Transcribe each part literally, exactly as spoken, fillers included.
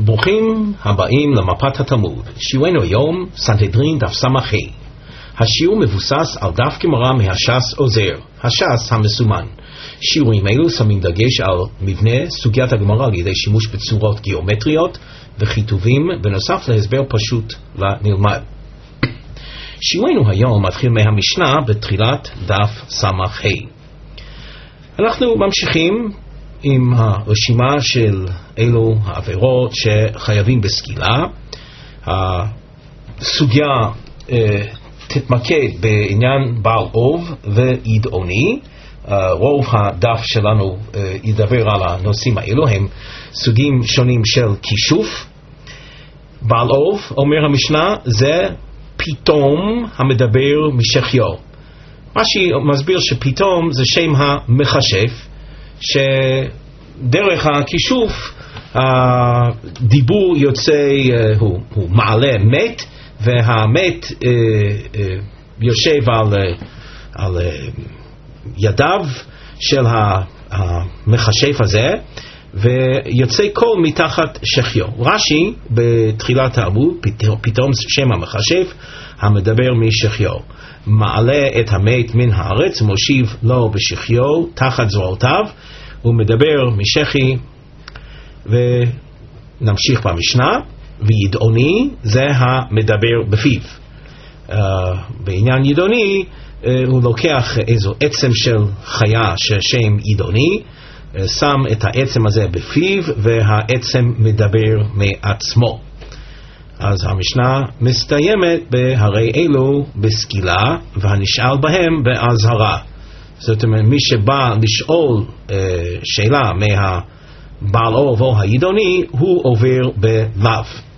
ברוכים הבאים למפת התלמוד. שיעורנו היום, סנהדרין דף ס"ה. השיעור מבוסס על דף גמרא מהש"ס עוזר, הש"ס המסומן. שיעורים אלו שמים דגש על מבנה סוגיית הגמרא על ידי שימוש בצורות גיאומטריות וכיתובים, בנוסף להסבר פשוט לנלמד. שיעורנו היום מתחיל מהמשנה בתחילת דף ס"ה. אנחנו ממשיכים עם הרשימה של אלו העבירות שחייבים בסקילה. הסוגיה אה, תתמקד בעניין בעל אוב וידעוני. אה, רוב הדף שלנו אה, ידבר על הנושאים האלו, הם סוגים שונים של כישוף. בעל אוב, אומר המשנה, זה פתאום המדבר משחיו. רש"י מסביר שפתאום זה שם המכשף, שדרך הכישוף הדיבור יוצא, הוא, הוא מעלה מת, והמת אה, אה, יושב על, על ידיו של המכשף הזה, ויוצא קול מתחת שחיו. רש"י בתחילת העמוד, פתאום שם המכשף המדבר משחיו, מעלה את המת מן הארץ ומושיב לו בשחיו תחת זרועותיו, הוא מדבר משחי. ונמשיך במשנה, וידעוני זה המדבר בפיו. uh, בעניין ידעוני uh, הוא לוקח איזו עצם של חיה ששם ידעוני, uh, שם את העצם הזה בפיו והעצם מדבר מעצמו. אז המשנה מסתיימת בהרי אלו בסקילה והנשאל בהם באזהרה. זאת אומרת, מי שבא לשאול אה, שאלה מהבעל אוב או הידעוני, הוא עובר בלאו.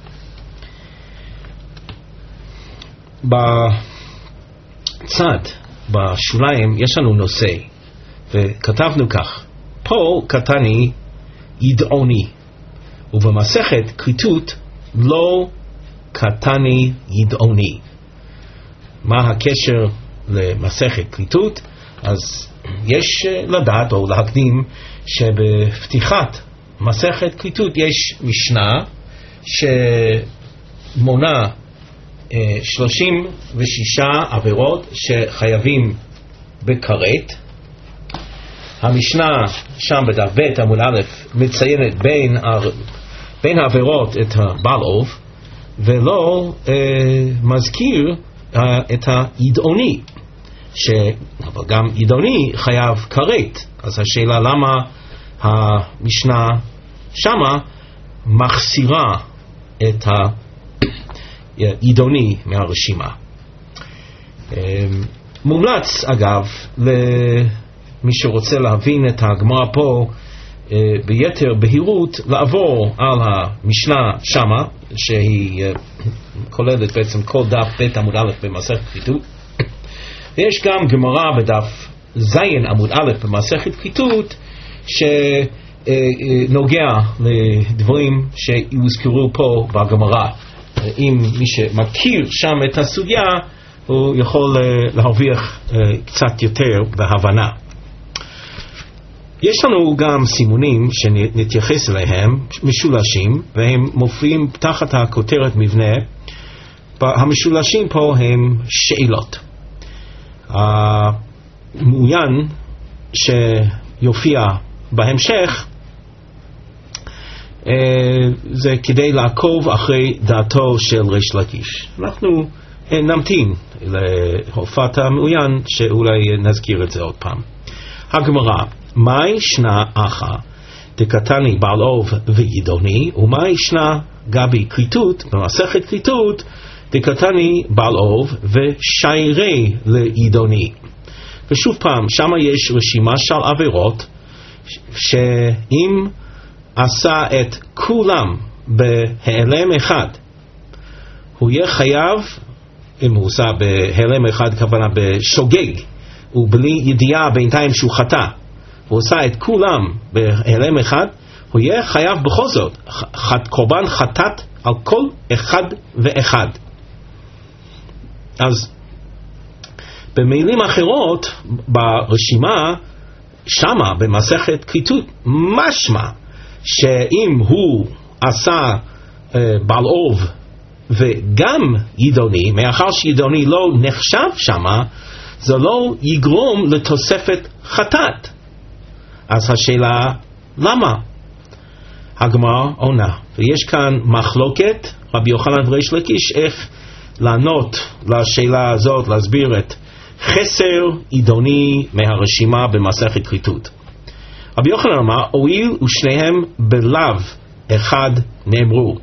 בצד, בשוליים, יש לנו נושא, וכתבנו כך: פה קטני ידעוני, ובמסכת כריתות לא קטני ידעוני. מה הקשר למסכת כריתות? אז יש לדעת או להקדים שבפתיחת מסכת כריתות יש משנה שמונה אה, שלושים ושישה עבירות שחייבים בכרת. המשנה שם בדף ב' עמוד א' מציינת בין, בין העבירות את הבעל אוב, ולא אה, מזכיר אה, את הידעוני, אבל גם ידעוני חייב כרת. אז השאלה למה המשנה שמה מחסירה את הידעוני מהרשימה. מומלץ אגב למי שרוצה להבין את הגמרא פה ביתר בהירות לעבור על המשנה שמה, שהיא כוללת בעצם כל דף ב' עמוד א' במסכת כריתות. ויש גם גמרא בדף זין עמוד א' במסכת כריתות שנוגע לדברים שיוזכרו פה בגמרא. אם מי שמכיר שם את הסוגיה, הוא יכול להרוויח קצת יותר בהבנה. יש לנו גם סימונים שנתייחס אליהם, משולשים, והם מופיעים תחת הכותרת מבנה. המשולשים פה הם שאלות. המעוין שיופיע בהמשך זה כדי לעקוב אחרי דעתו של ריש לקיש. אנחנו נמתין להופעת המעוין שאולי נזכיר את זה עוד פעם. הגמרא, מהי שנה אחא דקטני בעל אוב וידעוני, ומהי שנה גבי כריתות במסכת כריתות דקטני בעל אוב ושיירי לידעוני. ושוב פעם, שם יש רשימה של עבירות שאם עשה את כולם בהיעלם אחד, הוא יהיה חייב, אם הוא עושה בהיעלם אחד כוונה בשוגג ובלי ידיעה בינתיים שהוא חטא, הוא עושה את כולם בהיעלם אחד, הוא יהיה חייב בכל זאת קורבן חטאת על כל אחד ואחד. אז במילים אחרות ברשימה שמה במסכת כריתות משמע שאם הוא עשה בעל אוב וגם ידוני, מאחר שידוני לא נחשב שמה, זה לא יגרום לתוספת חטאת. אז השאלה, למה? הגמרא עונה, ויש כאן מחלוקת רבי יוחנן וריש לקיש איך לענות לשאלה הזאת, להסביר את חסר ידוני מהרשימה במסכת כריתות. רבי יוחנן אמר, הואיל ושניהם בלאו אחד נאמרו.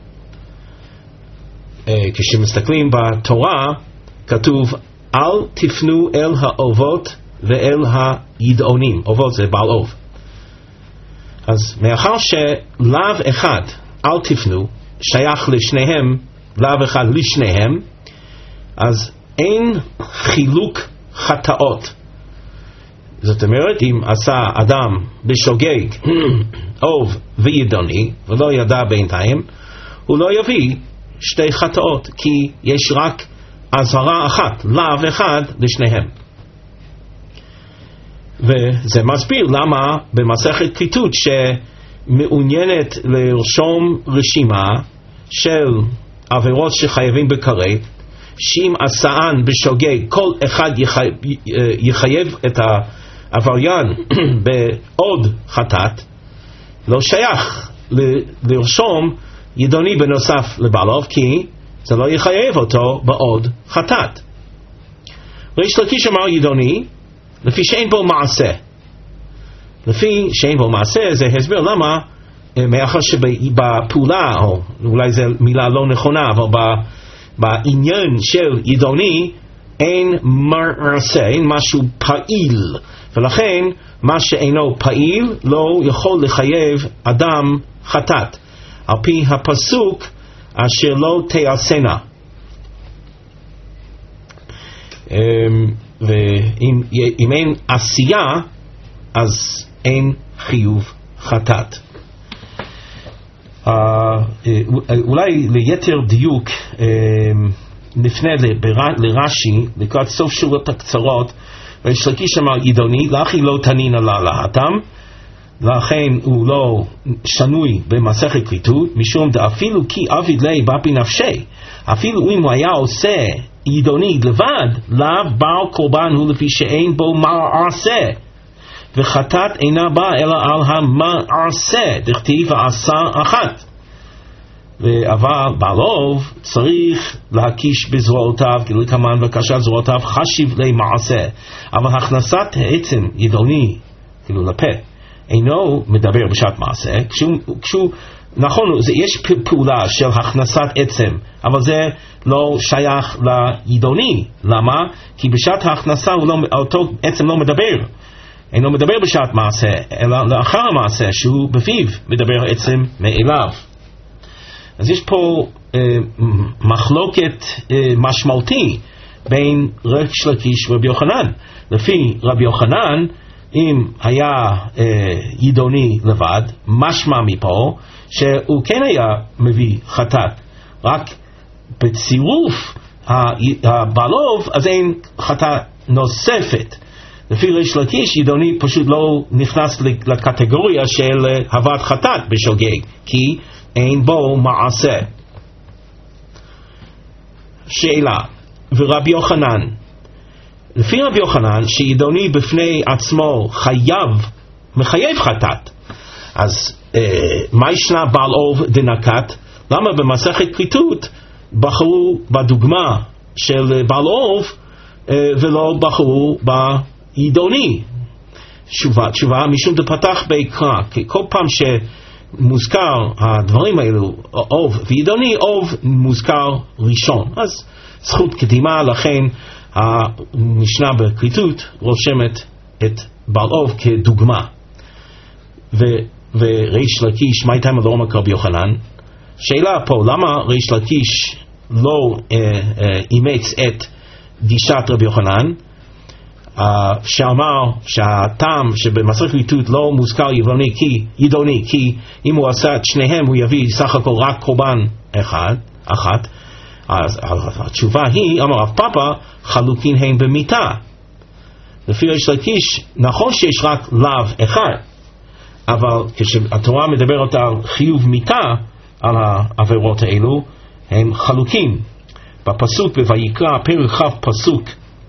כשמסתכלים בתורה כתוב, אל תפנו אל האובות ואל הידעונים. אובות זה בעל אוב. אז מאחר שלאו אחד אל תפנו שייך לשניהם, לאו אחד לשניהם, אז אין חילוק חטאות. זאת אומרת, אם עשה אדם בשוגג אוב וידוני ולא ידע בינתיים, הוא לא יביא שתי חטאות, כי יש רק אזהרה אחת, לאו אחד לשניהם. וזה מסביר למה במסכת כריתות שמעוניינת לרשום רשימה של עבירות שחייבים בכרת, שאם עשאן בשוגג כל אחד יחייב, יחייב את העבריין בעוד חטאת, לא שייך לרשום ידוני בנוסף לבעלוב, כי זה לא יחייב אותו בעוד חטאת. ריש לקיש אמר ידוני לפי שאין בו מעשה. לפי שאין בו מעשה זה הסבר למה, מאחר שבפעולה, או אולי זו מילה לא נכונה, אבל בעניין של ידוני אין מעשה, אין משהו פעיל, ולכן מה שאינו פעיל לא יכול לחייב אדם חטאת, על פי הפסוק אשר לא תעשנה. ואם אין עשייה אז אין חיוב חטאת. אולי ליתר דיוק נפנה לרש"י לקראת סוף שורות הקצרות. ריש לקיש אמר ידוני לכי לא תנין עלה להתם, לכן הוא לא שנוי במסכת כריתות, משום דאפילו כי עביד ליה בפי נפשי, אפילו אם הוא היה עושה ידוני לבד, לאו בעל קורבן הוא לפי שאין בו מעשה, וחטאת אינה באה אלא על המעשה, דכתיב ועשה אחת. אבל בעלוב צריך להקיש בזרועותיו, כדלקמן וקשה זרועותיו חשיב למעשה, אבל הכנסת העצם ידוני כאילו לפה אינו מדבר בשעת מעשה. כשהוא, כשהוא נכון, זה, יש פעולה של הכנסת עצם, אבל זה לא שייך לידוני. למה? כי בשעת ההכנסה הוא לא, אותו עצם לא מדבר, אינו מדבר בשעת מעשה, אלא לאחר המעשה שהוא בפיו מדבר עצם מאליו. אז יש פה אה, מחלוקת אה, משמעותי בין ריש לקיש ורבי יוחנן. לפי רבי יוחנן, אם היה אה, ידוני לבד, משמע מפה שהוא כן היה מביא חטאת, רק בצירוף הבעלוב אז אין חטאת נוספת. לפי ריש לקיש ידוני פשוט לא נכנס לקטגוריה של הבאת חטאת בשוגג, כי אין בו מעשה. שאלה, ורבי יוחנן, לפי רבי יוחנן שידוני בפני עצמו חייב, מחייב חטאת, אז אה, מה ישנה בעל אוב דנקת? למה במסכת כריתות בחרו בדוגמה של בעל אוב אה, ולא בחרו בידוני? תשובה, תשובה משום דפתח ביקרא, כי כל פעם שמוזכר הדברים האלו, אוב וידוני, אוב מוזכר ראשון, אז זכות קדימה, לכן המשנה בכריתות רושמת את בעל אוב כדוגמה. ו, וריש לקיש, מה הייתה מדור מקרבי יוחנן? שאלה פה, למה ריש לקיש לא אה, אה, אימץ את גישת רבי יוחנן, אה, שאמר שהטעם שבמסכת כריתות לא מוזכר ידוני כי, ידוני, כי אם הוא עשה את שניהם הוא יביא סך הכל רק קורבן אחד, אחת. אז התשובה היא, אמר רב פאפא, חלוקין הם במיתה. לפי ריש לקיש, נכון שיש רק לאו אחד, אבל כשהתורה מדברת על חיוב מיתה, על העבירות האלו הם חלוקים. בפסוק בויקרא פרק כ' פסוק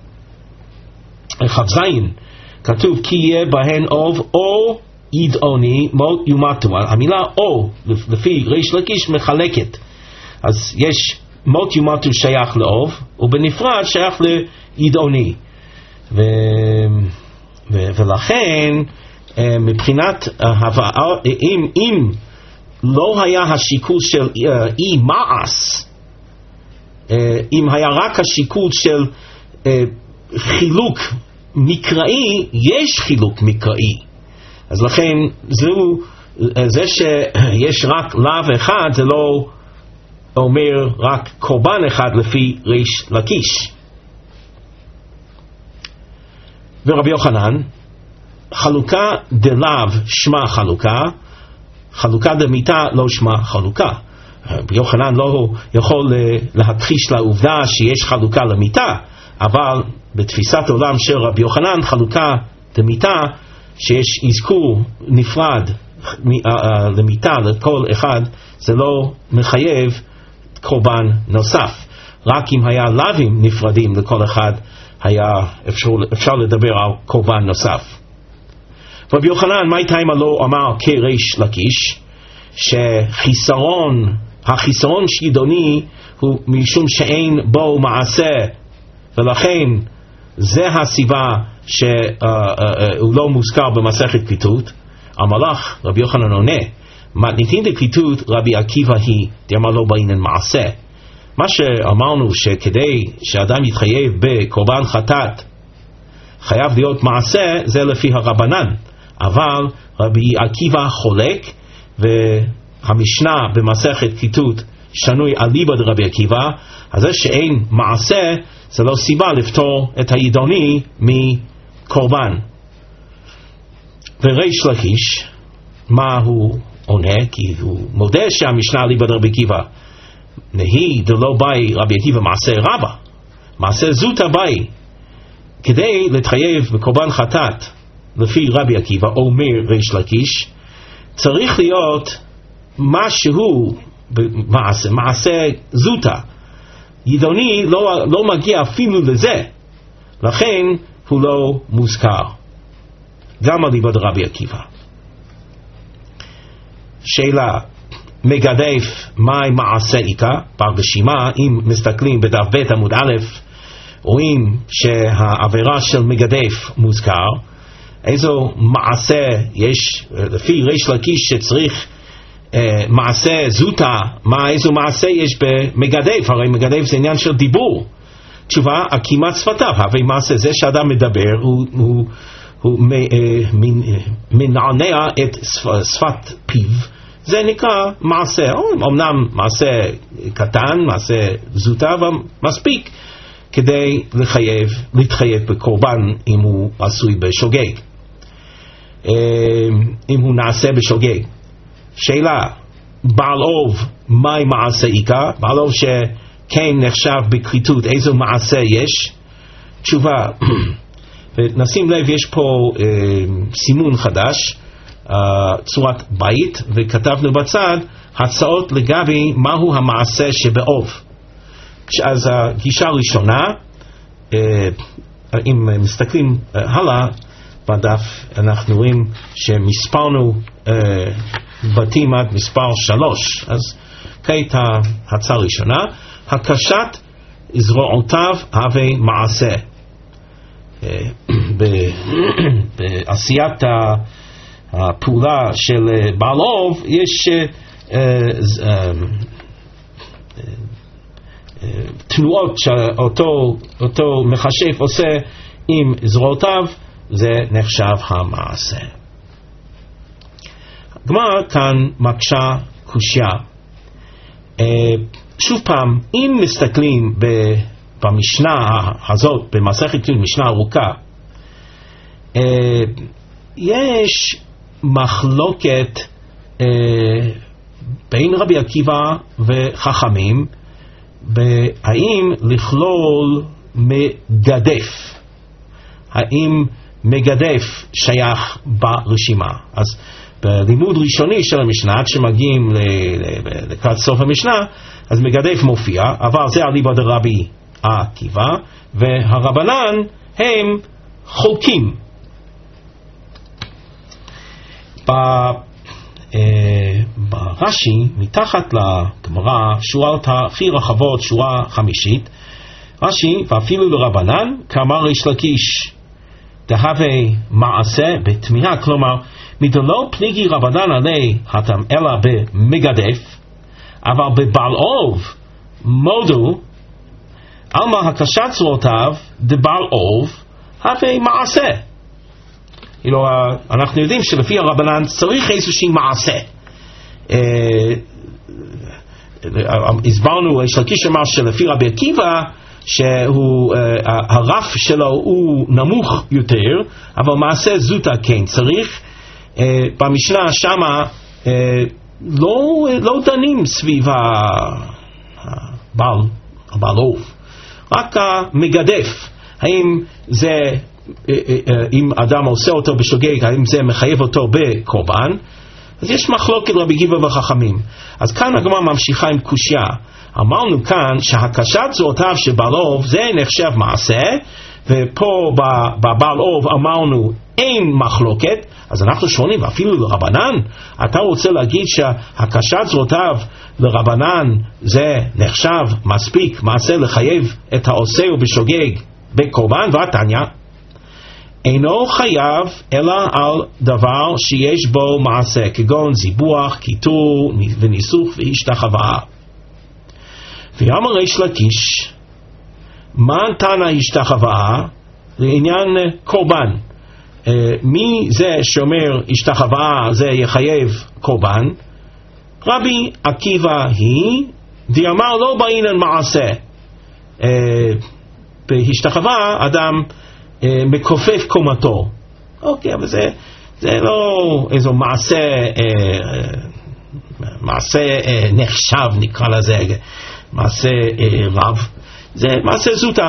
כ"ז כתוב כי יהיה בהן אוב או ידעוני מות יומתו. המילה או לפי ריש לקיש מחלקת, אז יש מות יומתו שייך לאוב ובנפרד שייך לידעוני, ו... ו... ולכן מבחינת הבאה, אם, אם לא היה השיקול של אי מעש, אם היה רק השיקול של חילוק מקראי, יש חילוק מקראי, אז לכן זו, זה שיש רק לאו אחד זה לא אומר רק קורבן אחד לפי ריש לקיש. ורבי יוחנן, חלוקה דלאו שמה חלוקה, חלוקה דמיתה לא שמה חלוקה. רבי יוחנן לא יכול להכחיש לעובדה שיש חלוקה למיתה, אבל בתפיסת עולם של רבי יוחנן חלוקה דמיתה שיש אזכור נפרד למיתה לכל אחד, זה לא מחייב קורבן נוסף. רק אם היה לאווים נפרדים לכל אחד היה אפשר, אפשר לדבר על קורבן נוסף. רבי יוחנן מי תימא לא אמר כריש לקיש שחיסרון, החיסרון שידוני הוא משום שאין בו מעשה, ולכן זה הסיבה שהוא לא מוזכר במסכת כריתות. המלאך רבי יוחנן עונה מתניתין דכריתות רבי עקיבא היא דאמר לא בעניין מעשה. מה שאמרנו שכדי שאדם יתחייב בקורבן חטאת חייב להיות מעשה, זה לפי הרבנן, אבל רבי עקיבא חולק, והמשנה במסכת כריתות שנוי אליבא דרבי עקיבא, אז זה שאין מעשה זה לא סיבה לפטור את הידוני מקורבן. וריש לקיש מה הוא עונה? כי הוא מודה שהמשנה אליבא דרבי עקיבא נהי דלא באי רבי עקיבא מעשה רבה, מעשה זוטא באי. כדי להתחייב בקורבן חטאת לפי רבי עקיבא אומר ריש לקיש צריך להיות משהו מעשה, מעשה זוטא. ידוני לא, לא מגיע אפילו לזה, לכן הוא לא מוזכר גם אליבא דרבי עקיבא. שאלה, מגדף מהי מעשה איתה? ברשימה אם מסתכלים בדף ב' עמוד א' רואים שהעבירה של מגדף מוזכר. איזו מעשה יש לפי ריש לקיש שצריך אה, מעשה זוטא? מה איזו מעשה יש במגדף? הרי מגדף זה עניין של דיבור. תשובה, עקימת שפתיו. הרי מעשה זה שאדם מדבר הוא, הוא, הוא מנענע את שפת פיו, זה נקרא מעשה. אמנם מעשה קטן, מעשה זוטא, אבל מספיק כדי לחייב, להתחייב בקורבן אם הוא עשוי בשוגג, אם הוא נעשה בשוגג. שאלה, בעל אוב מהי מעשה איתה? בעל אוב שכן נחשב בכריתות, איזו מעשה יש? תשובה, ונשים לב יש פה אה, סימון חדש, אה, צורת בית, וכתבנו בצד הצעות לגבי מהו המעשה שבאוב. אז הגישה הראשונה, אה, אם מסתכלים אה, הלאה בדף אנחנו רואים שמספרנו אה, בתים עד מספר שלוש. אז כעת ההצעה הראשונה, הקשת זרועותיו הווה מעשה. בעשיית הפעולה של בעל אוב יש תנועות שאותו אותו מחשב עושה עם זרועותיו, זה נחשב המעשה. הגמרא כאן מקשה קושיה. שוב פעם, אם מסתכלים במשנה הזאת, במסכת כתובות, משנה ארוכה, יש מחלוקת בין רבי עקיבא וחכמים האם לכלול מגדף, האם מגדף שייך ברשימה. אז בלימוד ראשוני של המשנה, כשמגיעים לקראת סוף המשנה, אז מגדף מופיע, אבל זה אליבא דרבי עקיבא, והרבנן הם חולקים. ברש"י, מתחת לגמרא, שורות הכי רחבות, שורה חמישית, רש"י, ואפילו לרבנן, כאמר ריש לקיש, דהווה מעשה בתמיהה, כלומר, מדלא פליגי רבנן עלי התם אלא במגדף, אבל בבעל-אוב מודו, עלמא הקשת צורותיו דבעל-אוב, הווה מעשה. כאילו, אנחנו יודעים שלפי הרבנן צריך איזושהי מעשה. הסברנו, ריש לקיש אמר שלפי רבי עקיבא, שהרף שלו הוא נמוך יותר, אבל מעשה זוטה כן צריך. במשנה שמה לא, לא דנים סביב הבעל, הבעל-אוב, רק המגדף. האם זה, אם אדם עושה אותו בשוגג, האם זה מחייב אותו בקורבן? אז יש מחלוקת רבי עקיבא וחכמים. אז כאן הגמרא ממשיכה עם קושיה. אמרנו כאן שהקשת זרועותיו של בעל-אוב זה נחשב מעשה, ופה בבעל-אוב אמרנו אין מחלוקת. אז אנחנו שואלים, אפילו לרבנן, אתה רוצה להגיד שהקשת זרועותיו לרבנן זה נחשב מספיק מעשה לחייב את העושה ובשוגג בקורבן? ועתניא, אינו חייב אלא על דבר שיש בו מעשה, כגון זיבוח, קיטור וניסוך והשתחווה. ואמר ריש לקיש, מה תנא השתחווה לעניין קורבן? מי זה שאומר השתחווה זה יחייב קורבן? רבי עקיבא היא דאמר לא בעינן מעשה. בהשתחווה אדם מכופף קומתו. אוקיי, אבל זה, זה לא איזו מעשה, מעשה נחשב נקרא לזה, מעשה רב. זה מעשה זוטה.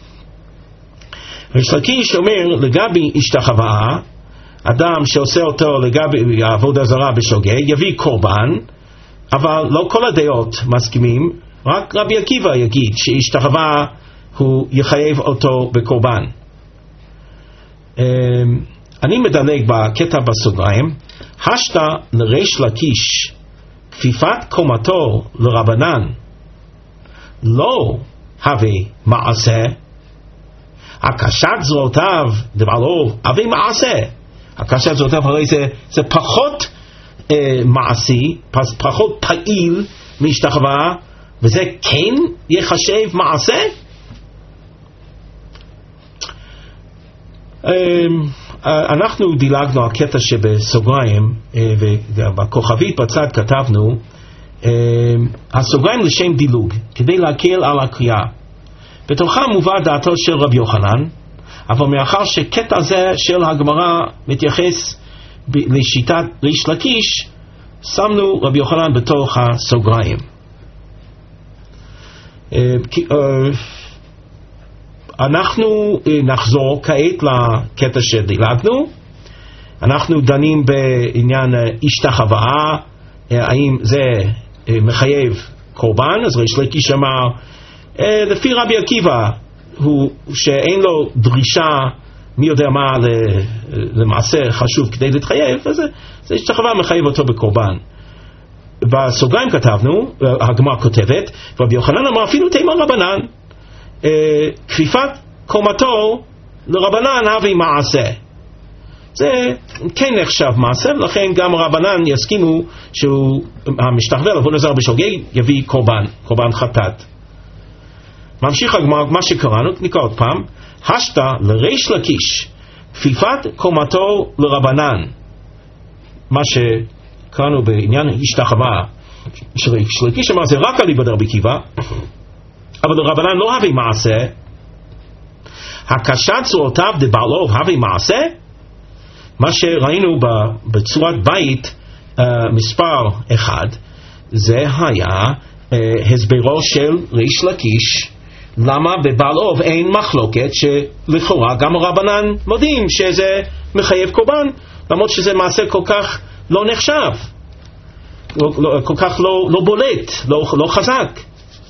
ריש לקיש אומר לגבי השתחווה, אדם שעושה אותו לגבי עבודה זרה בשוגג יביא קורבן, אבל לא כל הדעות מסכימים, רק רבי עקיבא יגיד שהשתחווה הוא יחייב אותו בקורבן. אני מדלג בקטע בסוגריים. השתא לריש לקיש כפיפת קומתו לרבנן לא הווה מעשה, הקשת זרועותיו דבעל-אוב הווה מעשה. הקשת זרועותיו הרי זה, זה פחות אה, מעשי, פחות פעיל מהשתחווה, וזה כן יחשב מעשה. אנחנו דילגנו על קטע שבסוגריים, ובכוכבית בצד כתבנו הסוגריים לשם דילוג, כדי להקל על הקריאה. בתוכם מובא דעתו של רבי יוחנן, אבל מאחר שקטע זה של הגמרא מתייחס לשיטת ריש לקיש, שמנו רבי יוחנן בתוך הסוגריים. אנחנו נחזור כעת לקטע שדילגנו. אנחנו דנים בעניין השתחווה, האם זה מחייב קורבן. אז ריש לקיש אמר לפי רבי עקיבא הוא שאין לו דרישה מי יודע מה למעשה חשוב כדי להתחייב, אז זה השתחווה מחייב אותו בקורבן. בסוגריים כתבנו, הגמרא כותבת, רבי יוחנן אמר אפילו תימא רבנן, כפיפת קומתו לרבנן הווה מעשה. זה כן נחשב מעשה, ולכן גם רבנן יסכימו שהמשתחווה לעבודה זרה בשוגג יביא קורבן, קורבן חטאת. ממשיך הגמרא, מה שקראנו, נקרא עוד פעם. השתא לריש לקיש כפיפת קומתו לרבנן, מה שקראנו בעניין השתחווה של ריש לקיש, אמר זה רק אליבא דרבי עקיבא, אבל לרבנן לא הווה מעשה. הקשת צורותיו דבעל-אוב הווה מעשה. מה שראינו בצורת בית uh, מספר אחד, זה היה uh, הסברו של ריש לקיש למה בבעל-אוב אין מחלוקת, שלכאורה גם הרבנן מודים שזה מחייב קורבן, למרות שזה מעשה כל כך לא נחשב, לא, לא, כל כך לא, לא בולט, לא, לא חזק.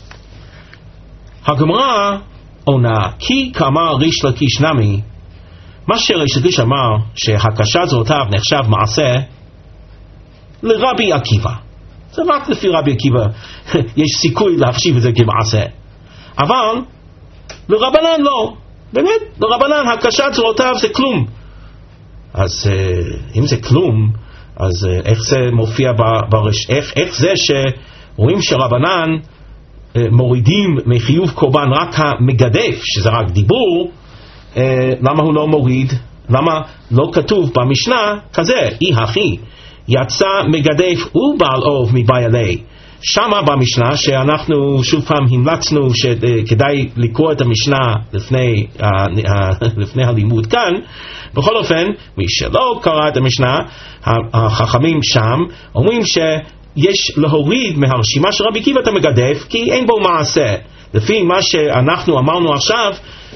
הגמרא עונה, כי כאמר ריש לקיש נמי, מה שריש לקיש אמר שהקשת זרועותיו נחשב מעשה לרבי עקיבא, זה רק לפי רבי עקיבא יש סיכוי להחשיב את זה כמעשה, אבל לרבנן לא, באמת לרבנן הקשת זרועותיו זה כלום. אז אם זה כלום, אז איך זה מופיע ברש... איך, איך זה שרואים שרבנן מורידים מחיוב קורבן רק המגדף, שזה רק דיבור, למה הוא לא מוריד? למה לא כתוב במשנה כזה, אי הכי יצא מגדף ובעל אוב מבעלי? שמה במשנה שאנחנו שוב פעם המלצנו שכדאי לקרוא את המשנה לפני, לפני הלימוד כאן. בכל אופן, מי שלא קרא את המשנה, החכמים שם אומרים שיש להוריד מהרשימה של רבי עקיבא את המגדף, כי אין בו מעשה. לפי מה שאנחנו אמרנו עכשיו,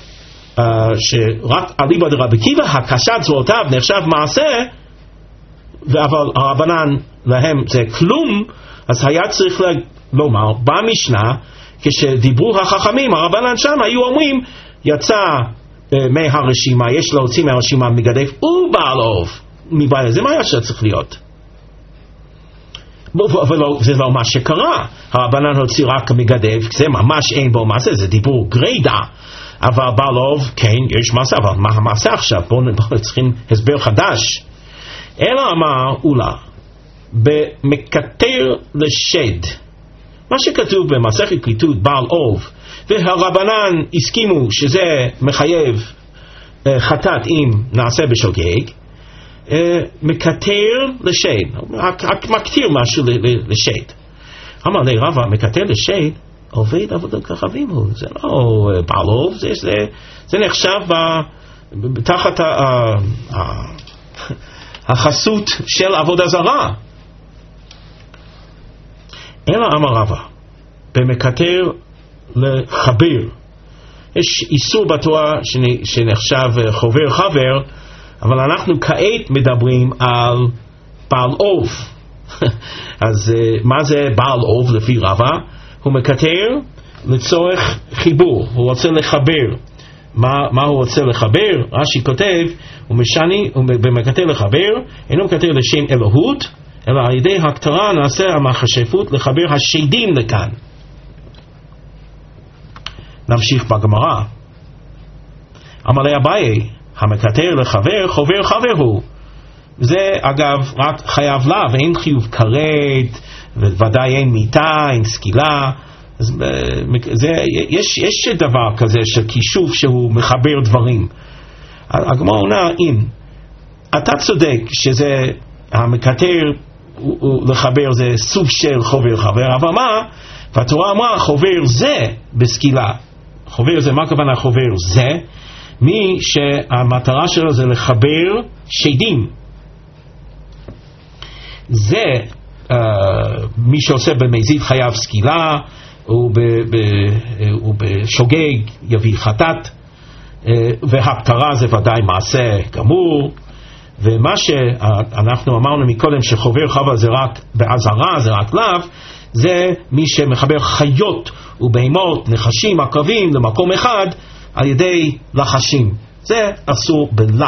שרק אליבא דרבי עקיבא הקשת זרועותיו נחשב מעשה, אבל הרבנן להם זה כלום. אז היה צריך לומר במשנה, כשדיברו החכמים, הרבנן שם היו אומרים יצא מהרשימה, יש להוציא מהרשימה מגדף ובעל אוב מבעלי. זה מה היה שצריך להיות, אבל זה לא מה שקרה. הרבנן הוציא רק מגדף, זה ממש אין בו מעשה, זה דיבור גרידא. אבל בעל אוב כן יש מעשה, אבל מה המעשה עכשיו? בואו צריכים הסבר חדש. אלא אמר אולה במקטר לשד, מה שכתוב במסכת כריתות בעל אוב, והרבנן הסכימו שזה מחייב uh, חטאת אם נעשה בשוגג, uh, מקטר לשד, רק מקטיר משהו לשד. אמר לי רבא, מקטר לשד עובד עבודת כוכבים הוא, זה לא uh, בעל אוב, זה, זה, זה נחשב ב, תחת ה, ה, ה, החסות של עבודה זרה. אלא אמר רבא במקטר לחבר, יש איסור בתורה שנחשב חובר חבר, אבל אנחנו כעת מדברים על בעל אוב. אז מה זה בעל אוב לפי רבא? הוא מקטר לצורך חיבור, הוא רוצה לחבר. מה, מה הוא רוצה לחבר? רש"י כותב, הוא משני, הוא במקטר לחבר, אינו מקטר לשם אלוהות, אלא על ידי הקטרה נעשה המכשפות לחבר השדים לכאן. נמשיך בגמרא. אמר לי אביי, המקטר לחבר חובר חבר הוא. זה אגב רק חייב לה, ואין חיוב כרת, וודאי אין מיטה, אין סקילה. זה, יש, יש דבר כזה של קישוף שהוא מחבר דברים. הגמרא עונה, אם אתה צודק שזה המקטר לחבר זה סוג של חובר חבר, אבל מה? והתורה אמרה חובר זה בסקילה. חובר זה, מה הכוונה חובר זה? מי שהמטרה שלו זה לחבר שדים. זה uh, מי שעושה במזיד חייב סקילה, ובשוגג יביא חטאת, uh, והקטרה זה ודאי מעשה גמור. ומה שאנחנו אמרנו מקודם שחובר חבר זה רק בעזרה, זה רק לאו, זה מי שמחבר חיות ובהמות, נחשים, עקרבים למקום אחד על ידי לחשים, זה אסור בלאו.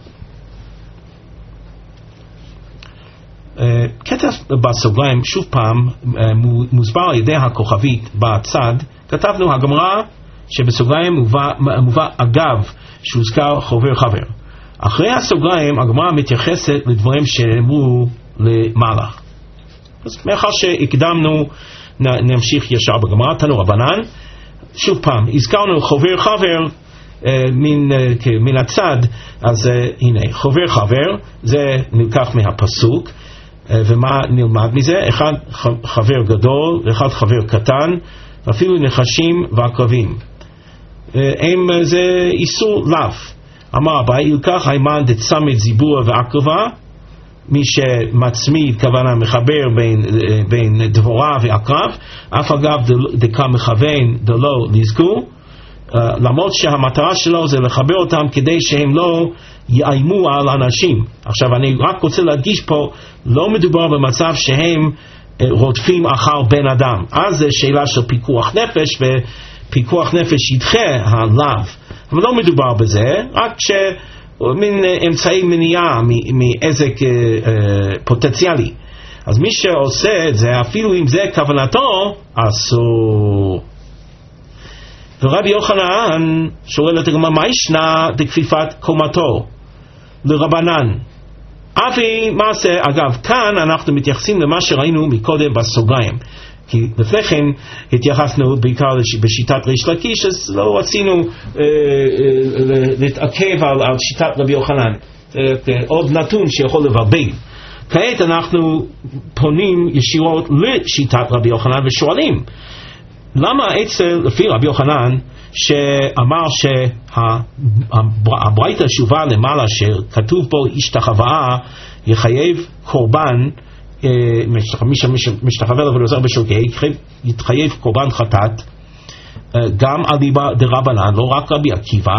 קטע בסוגריים שוב פעם מוסבר על ידי הכוכבית בצד, כתבנו הגמרא שבסוגריים מובא, מובא אגב שהוזכר חובר חבר. אחרי הסוגריים הגמרא מתייחסת לדברים שאמרו למעלה. אז מאחר שהקדמנו נמשיך ישר בגמרא. תנו רבנן, שוב פעם הזכרנו חובר חבר אה, מן, אה, מן הצד, אז אה, הנה חובר חבר זה נלקח מהפסוק, אה, ומה נלמד מזה? אחד חבר גדול ואחד חבר קטן, ואפילו נחשים ועקרבים, אה, הם זה איסור לאו. אמר אביי, ילקח הימן דצמד זיבוע ועקרבה, מי שמצמיד כוונה מחבר בין, בין דבורה ועקרב, אף אגב דקה מכוון דלו לזכו, למרות שהמטרה שלו זה לחבר אותם כדי שהם לא יאיימו על אנשים. עכשיו אני רק רוצה להדגיש פה, לא מדובר במצב שהם רודפים אחר בן אדם, אז זה שאלה של פיקוח נפש, ופיקוח נפש ידחה הלאו, אבל לא מדובר בזה, רק שמין אמצעי מניעה מאיזה פוטנציאלי. אז מי שעושה את זה, אפילו אם זה כוונתו, אסור. ורבי יוחנן שואל את הגמרא, מה ישנה דכפיפת קומתו לרבנן? אבי מעשה, אגב, כאן אנחנו מתייחסים למה שראינו מקודם בסוגריים, כי לפני כן התייחסנו בעיקר בשיטת ריש לקיש, אז לא רצינו אה, אה, להתעכב על, על שיטת רבי יוחנן, אה, עוד נתון שיכול לבלבל. כעת אנחנו פונים ישירות לשיטת רבי יוחנן ושואלים, למה אצל, לפי רבי יוחנן, שאמר שהברייתא שהובאה למעלה, שכתוב פה השתחוואה, יחייב קורבן, מי שמשתחווה לו ולעוזר בשוגג, יתחייב קורבן חטאת, גם על דרבנן, לא רק רבי עקיבא,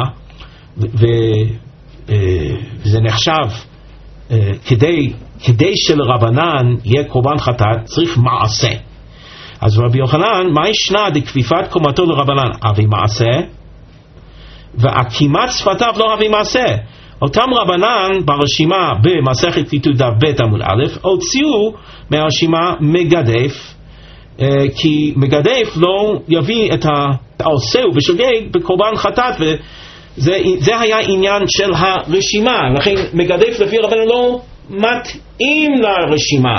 וזה נחשב, כדי, כדי שלרבנן יהיה קורבן חטאת, צריך מעשה. אז רבי יוחנן, מה ישנה דכפיפת קומתו לרבנן? אבי מעשה, ועקימת שפתיו לא אבי מעשה. אותם רבנן ברשימה במסכת כיתות דף ב' עמוד א' הוציאו מהרשימה מגדף, כי מגדף לא יביא את העושה ובשוגג בקורבן חטאת, וזה היה עניין של הרשימה, לכן מגדף לפי רבנן לא מתאים לרשימה.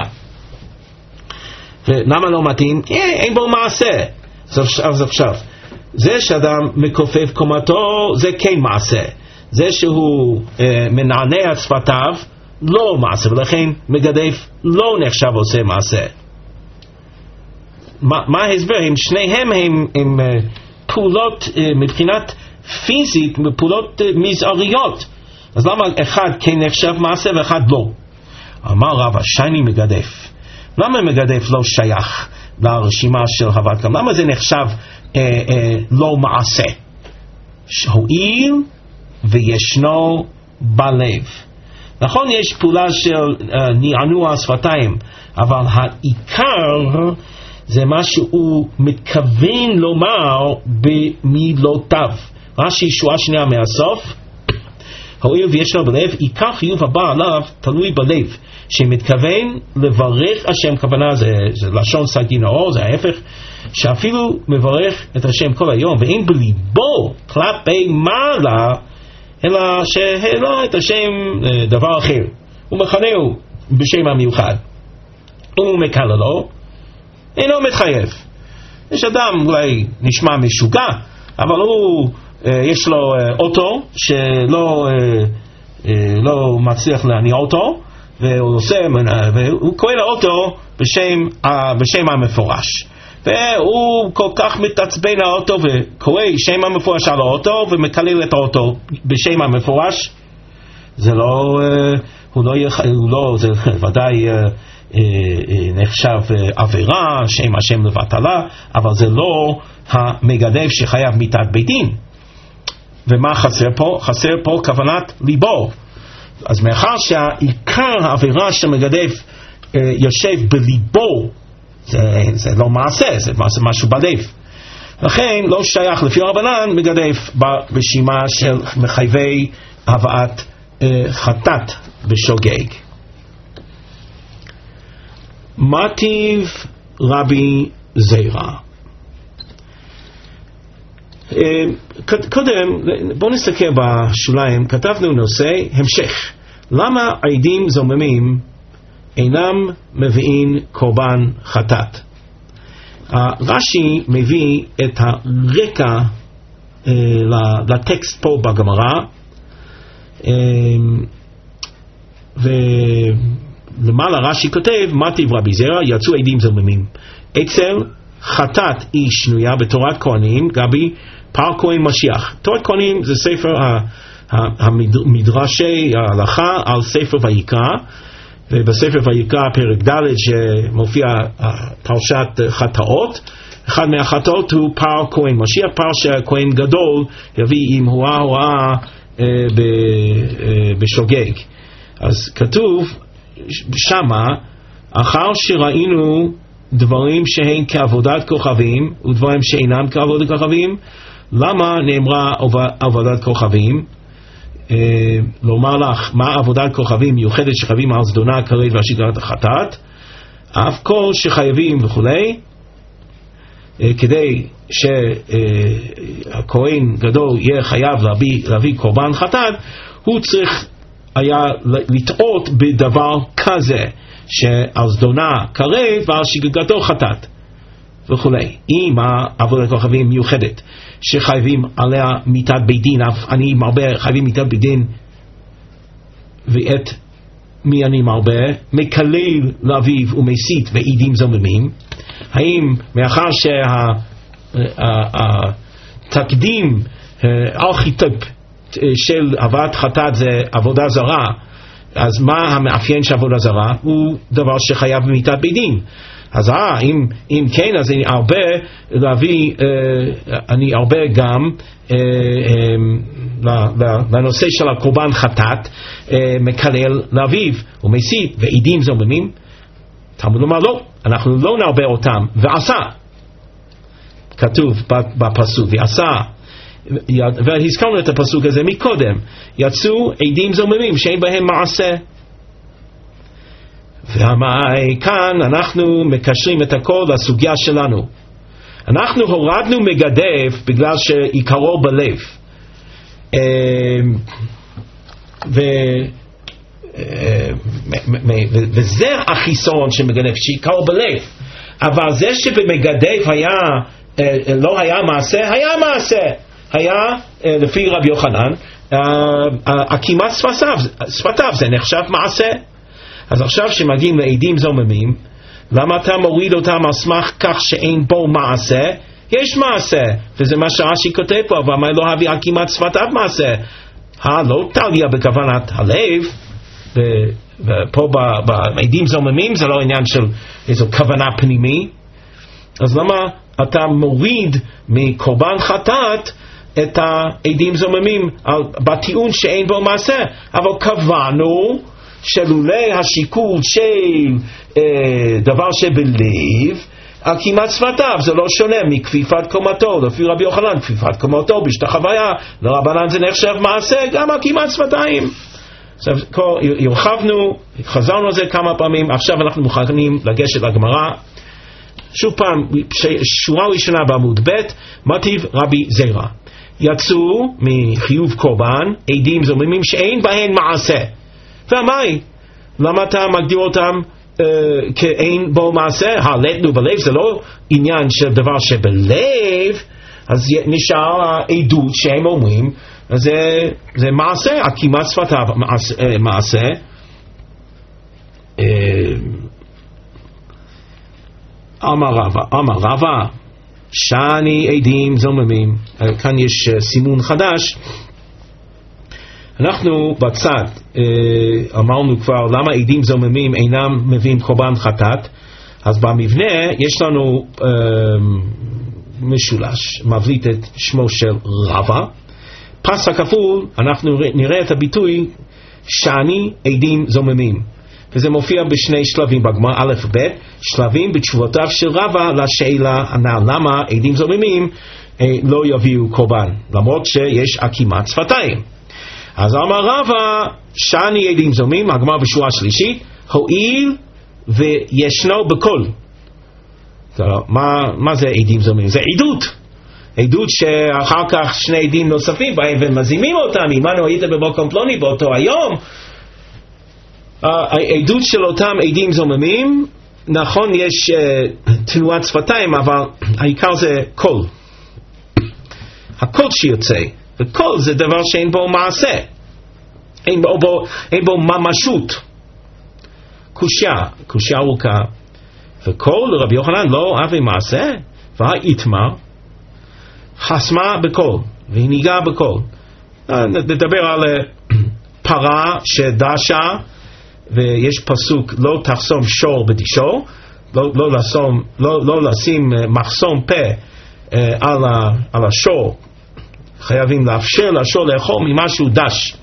ולמה לא מתאים? אין בו מעשה. אז עכשיו, זה שאדם מכופף קומתו זה כן מעשה, זה שהוא אה, מנענע את שפתיו לא מעשה, ולכן מגדף לא נחשב עושה מעשה. מה, מה ההסבר? הם שניהם הם, הם אה, פעולות אה, מבחינת פיזית, פעולות אה, מזעריות, אז למה אחד כן נחשב מעשה ואחד לא? אמר רב השייני מגדף. למה מגדף לא שייך לרשימה של הבאת קם? למה זה נחשב אה, אה, לא מעשה? הועיל וישנו בלב. נכון, יש פעולה של אה, נענוע שפתיים, אבל העיקר זה מה שהוא מתכוון לומר במילותיו. רש"י שורה שנייה מהסוף, הועיל וישנו בלב, עיקר חיוב הבא עליו תלוי בלב, שמתכוון לברך השם. כוונה זה, זה לשון סגי נאור, זה ההפך, שאפילו מברך את השם כל היום, ואין בליבו כלפי מעלה, אלא שהעלה את השם דבר אחר, הוא מכנהו בשם המיוחד, הוא מקללו, אינו מתחייב. יש אדם אולי נשמע משוגע, אבל הוא יש לו אוטו שלא לא מצליח להניע אותו, והוא עושה, והוא קורא לאוטו בשם, בשם המפורש, והוא כל כך מתעצבן האוטו וקורא שם המפורש על האוטו ומקלל את האוטו בשם המפורש. זה לא, הוא לא, הוא לא, זה ודאי נחשב עבירה, שם השם לבטלה, אבל זה לא המגדף שחייב מיתת בית דין. ומה חסר פה? חסר פה כוונת ליבו. אז מאחר שהעיקר העבירה של מגדף אה, יושב בליבו, זה, זה לא מעשה, זה משהו בלב, לכן לא שייך לפי הרבנן מגדף ברשימה של מחייבי הבאת אה, חטאת בשוגג. מטיב רבי זירא. קודם בואו נסתכל בשוליים, כתבנו נושא המשך, למה עדים זוממים אינם מביאים קורבן חטאת. רש"י מביא את הרקע לטקסט פה בגמרא, ולמעלה רש"י כותב, מטיב רבי זירא, יצאו עדים זוממים. אצל חטאת היא שנויה בתורת כהנים, גבי פר כהן משיח. תורת כהנים זה ספר המדרשי ההלכה על ספר ויקרא, ובספר ויקרא פרק ד' שמופיע פרשת חטאות, אחד מהחטאות הוא פר כהן, משיח פר שהכהן גדול יביא עם הוראה הוראה אה, ב, אה, בשוגג. אז כתוב שמה, אחר שראינו דברים שהן כעבודת כוכבים ודברים שאינם כעבודת כוכבים, למה נאמרה עבודת כוכבים? אה, לומר לך מה עבודת כוכבים מיוחדת שחייבים על זדונה, כרת והשגרת החטאת, אף כל שחייבים וכולי, אה, כדי שהכהן גדול יהיה חייב להביא, להביא קורבן חטאת, הוא צריך היה לטעות בדבר כזה, שעל זדונה כרת ועל שגגתו חטאת וכולי. אם העבודת כוכבים מיוחדת שחייבים עליה מיתת בית דין, אני מרבה חייבים מיתת בית דין, ואת מי אני מרבה? מקלל לאביו ומסית ועדים זוממים. האם מאחר שהתקדים ארכיטיפ של הבאת חטאת זה עבודה זרה, אז מה המאפיין של עבודה זרה? הוא דבר שחייב במיתת בית דין. אז אה, אם, אם כן, אז אני הרבה להביא, אה, אני הרבה גם אה, אה, לנושא של הקורבן חטאת, אה, מקלל לאביו ומסית ועדים זוממים. תלמוד לומר לא, אנחנו לא נרבה אותם, ועשה, כתוב בפסוק, ועשה, והזכרנו את הפסוק הזה מקודם, יצאו עדים זוממים שאין בהם מעשה. וכאן אנחנו מקשרים את הכל לסוגיה שלנו. אנחנו הורדנו מגדף בגלל שעיקרו בלב, ו... וזה החיסון שמגדף, שעיקרו בלב. אבל זה שבמגדף היה לא היה מעשה, היה מעשה, היה לפי רבי יוחנן עקימת שפתיו, שפתיו זה נחשב מעשה. אז עכשיו שמגיעים לעדים זוממים, למה אתה מוריד אותם על סמך כך שאין בו מעשה? יש מעשה, וזה מה שרש"י כותב פה, אבל לא הביא עקימת שפתיו מעשה. הלא תליה בכוונת הלב, ופה בעדים זוממים זה לא עניין של איזו כוונה פנימי. אז למה אתה מוריד מקורבן חטאת את העדים זוממים בטיעון שאין בו מעשה? אבל קבענו שלולי השיקול של אה, דבר שבלב, עקימת שפתיו זה לא שונה מכפיפת קומתו. לפי רבי יוחנן כפיפת קומתו בהשתחוויה לרבנן זה נחשב מעשה, גם עקימת שפתיים. עכשיו הרחבנו, חזרנו על זה כמה פעמים, עכשיו אנחנו מוכנים לגשת לגמרא. שוב פעם, שורה ראשונה בעמוד ב', מוטיב רבי זירא, יצאו מחיוב קורבן עדים זוממים שאין בהן מעשה. והמאי, למה אתה מגדיר אותם uh, כאין בו מעשה? הלטנו בלב זה לא עניין של דבר שבלב, אז נשאר העדות שהם אומרים, זה, זה מעשה, עקימת שפתיו מעשה, מעשה. אמר רבא, אמר רבא, שאני עדים זוממים. כאן יש סימון חדש. אנחנו בצד אמרנו כבר למה עדים זוממים אינם מביאים קורבן חטאת. אז במבנה יש לנו משולש, מבליט את שמו של רבא. פס הכפול, אנחנו נראה את הביטוי שאני עדים זוממים, וזה מופיע בשני שלבים בגמרא א' ב', שלבים בתשובותיו של רבא לשאלה הנ"ל, למה עדים זוממים אה, לא יביאו קורבן למרות שיש עקימת שפתיים. אז אמר רבא, שאני עדים זוממים, הגמרא בשורה שלישית, הואיל וישנו בכל. מה, מה זה עדים זוממים? זה עדות, עדות שאחר כך שני עדים נוספים בהם ומזימים אותם. עמנו היית במקום פלוני באותו היום. העדות של אותם עדים זוממים, נכון יש uh, תנועת שפתיים, אבל העיקר זה קול, הקול שיוצא, וקול זה דבר שאין בו מעשה, אין בו, בו, אין בו ממשות. קושיה, קושיה ארוכה, וקול לרבי יוחנן לא אהב מעשה, והאיתמר חסמה בקול והנהיגה בקול. נדבר על פרה שדשה, ויש פסוק לא תחסום שור בדישו, לא, לא, לשים, לא, לא לשים מחסום פה על, ה, על השור, חייבים לאפשר לשור לאכול ממשהו דש.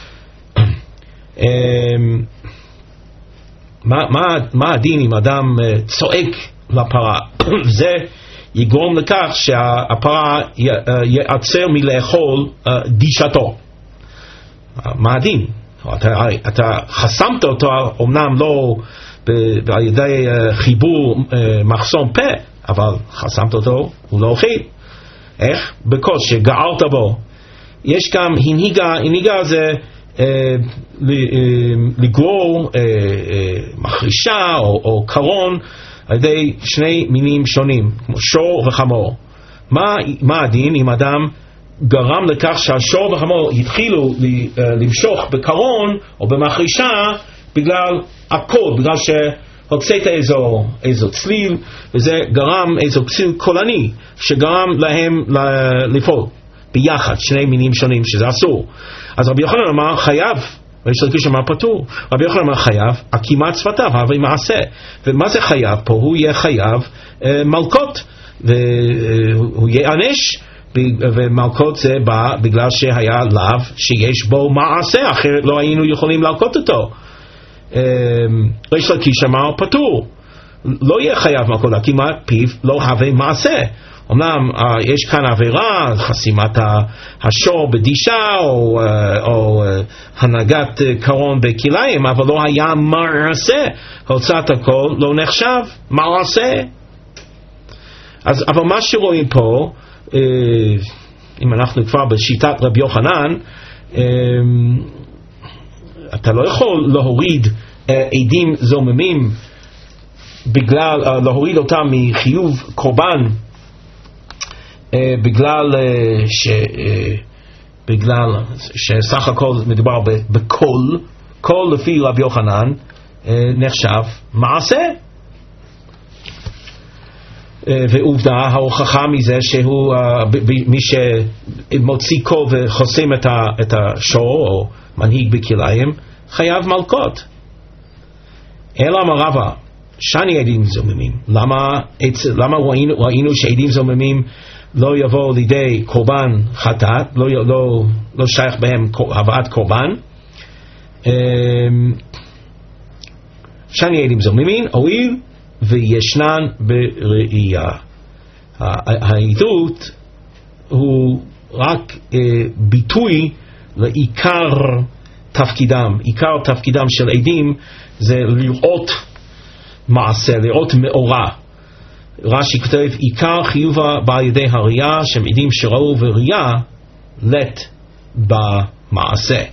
מה, מה, מה הדין אם אדם צועק לפרה? זה יגרום לכך שהפרה יעצר מלאכול דישתו. מה הדין? אתה, אתה חסמת אותו, אמנם לא על ידי חיבור מחסום פה, אבל חסמת אותו, הוא לא אוכל. איך? בכוס שגערת בו. יש גם הנהיגה, הנהיגה זה אה, לגרור אה, אה, מחרישה או, או קרון על ידי שני מינים שונים, כמו שור וחמור. מה, מה הדין אם אדם גרם לכך שהשור וחמור התחילו למשוך בקרון או במחרישה בגלל הקול, בגלל שהוצאת איזו, איזו צליל, וזה גרם איזו צליל קולני שגרם להם לפעול ביחד, שני מינים שונים, שזה אסור. אז רבי יוחנן אמר חייב, ויש לקיש אמר פטור. רבי יוחנן אמר חייב עקימת שפתיו, הווי מעשה. ומה זה חייב פה? הוא יהיה חייב אה, מלקות, והוא ייענש, ומלקות זה בא בגלל שהיה לאו שיש בו מעשה, אחרת לא היינו יכולים להלקות אותו. ריש לקיש אמר פטור, לא יהיה חייב מלקות, עקימת פיו לא הווה מעשה. אמנם יש כאן עבירה, חסימת השור בדישה או, או הנהגת קרון בכליים, אבל לא היה מעשה. הוצאת הכל לא נחשב מעשה. אז אבל מה שרואים פה, אם אנחנו כבר בשיטת רבי יוחנן, אתה לא יכול להוריד עדים זוממים בגלל, להוריד אותם מחיוב קורבן בגלל ש בגלל שסך הכל מדובר בקול, קול לפי רבי יוחנן נחשב מעשה. ועובדה, ההוכחה מזה שהוא מי שמוציא קול וחוסם את השור או מנהיג בכליים חייב מלקות. אלא אמר רבא שני עדים זוממים. למה, למה ראינו, ראינו שעדים זוממים לא יבוא לידי קורבן חטאת, לא, לא, לא שייך בהם הבאת קורבן? שני עדים זוממים הואיל וישנן בראייה. העדות הוא רק ביטוי לעיקר תפקידם. עיקר תפקידם של עדים זה לראות מעשה, לראות מאורע. רש"י כותב עיקר חיובה בא על ידי הראייה, שהם עדים שראו וראייה לט במעשה.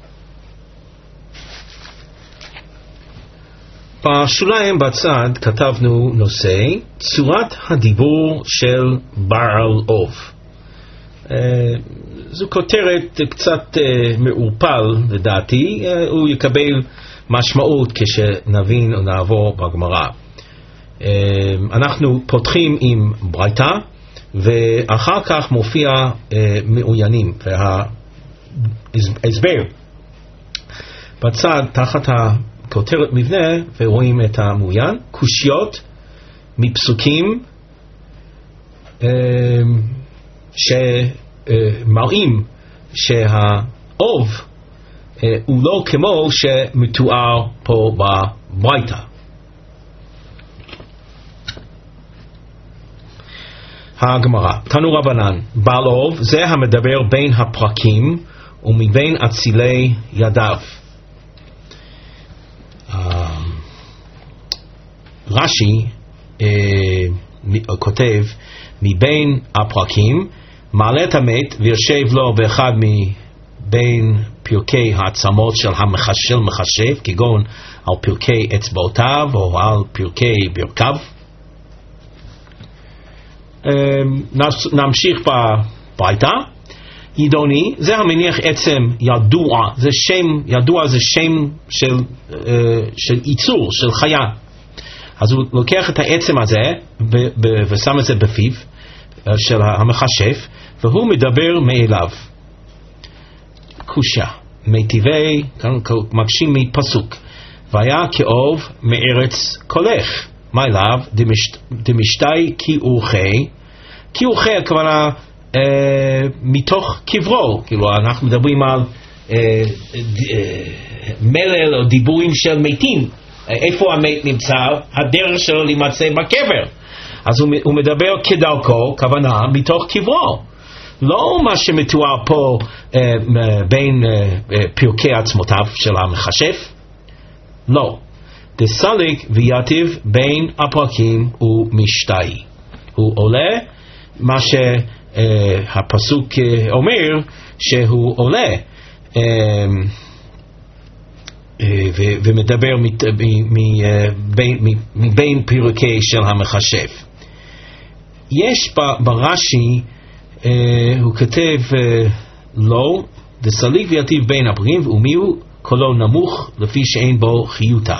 בשוליים בצד כתבנו נושא צורת הדיבור של בעל אוב. זו כותרת קצת מעורפל לדעתי, הוא יקבל משמעות כשנבין או נעבור בגמרא. אנחנו פותחים עם ברייתא ואחר כך מופיע מעוינים, וההסבר בצד תחת הכותרת מבנה ורואים את המעוין, קושיות מפסוקים שמראים שהאוב הוא לא כמו שמתואר פה בברייתא. הגמרא, תנו רבנן, בעל אוב זה המדבר בין הפרקים ומבין אצילי ידיו. רש"י כותב מבין הפרקים, מעלה את המת ויושב לו באחד מבין פרקי העצמות של המחשל מחשב, כגון על פרקי אצבעותיו או על פרקי ברכיו. נמשיך בברייתא. ידוני זה המניח עצם ידוע, זה שם, ידוע זה שם של, של ייצור, של חיה. אז הוא לוקח את העצם הזה ב- ב- ושם את זה בפיו של המחשב, והוא מדבר מאליו. קושיה, מיטיבי, מקשים מפסוק, והיה כאוב מארץ קולך. מה אליו? דמשתי קיורכי, קיורכי הכוונה אה, מתוך קברו, כאילו אנחנו מדברים על אה, אה, מלל או דיבורים של מתים, איפה המת נמצא? הדרך שלו להימצא בקבר. אז הוא, הוא מדבר כדרכו, כוונה מתוך קברו, לא מה שמתואר פה אה, בין אה, פרקי עצמותיו של המכשף, לא. דסליק ויתיב בין הפרקים הוא משתאי, הוא עולה, מה שהפסוק אומר שהוא עולה ו- ומדבר מבין פרקי של המכשף. יש ברש"י, הוא כותב לא, דסליק ויתיב בין הפרקים ומיהו קולו נמוך לפי שאין בו חיותה.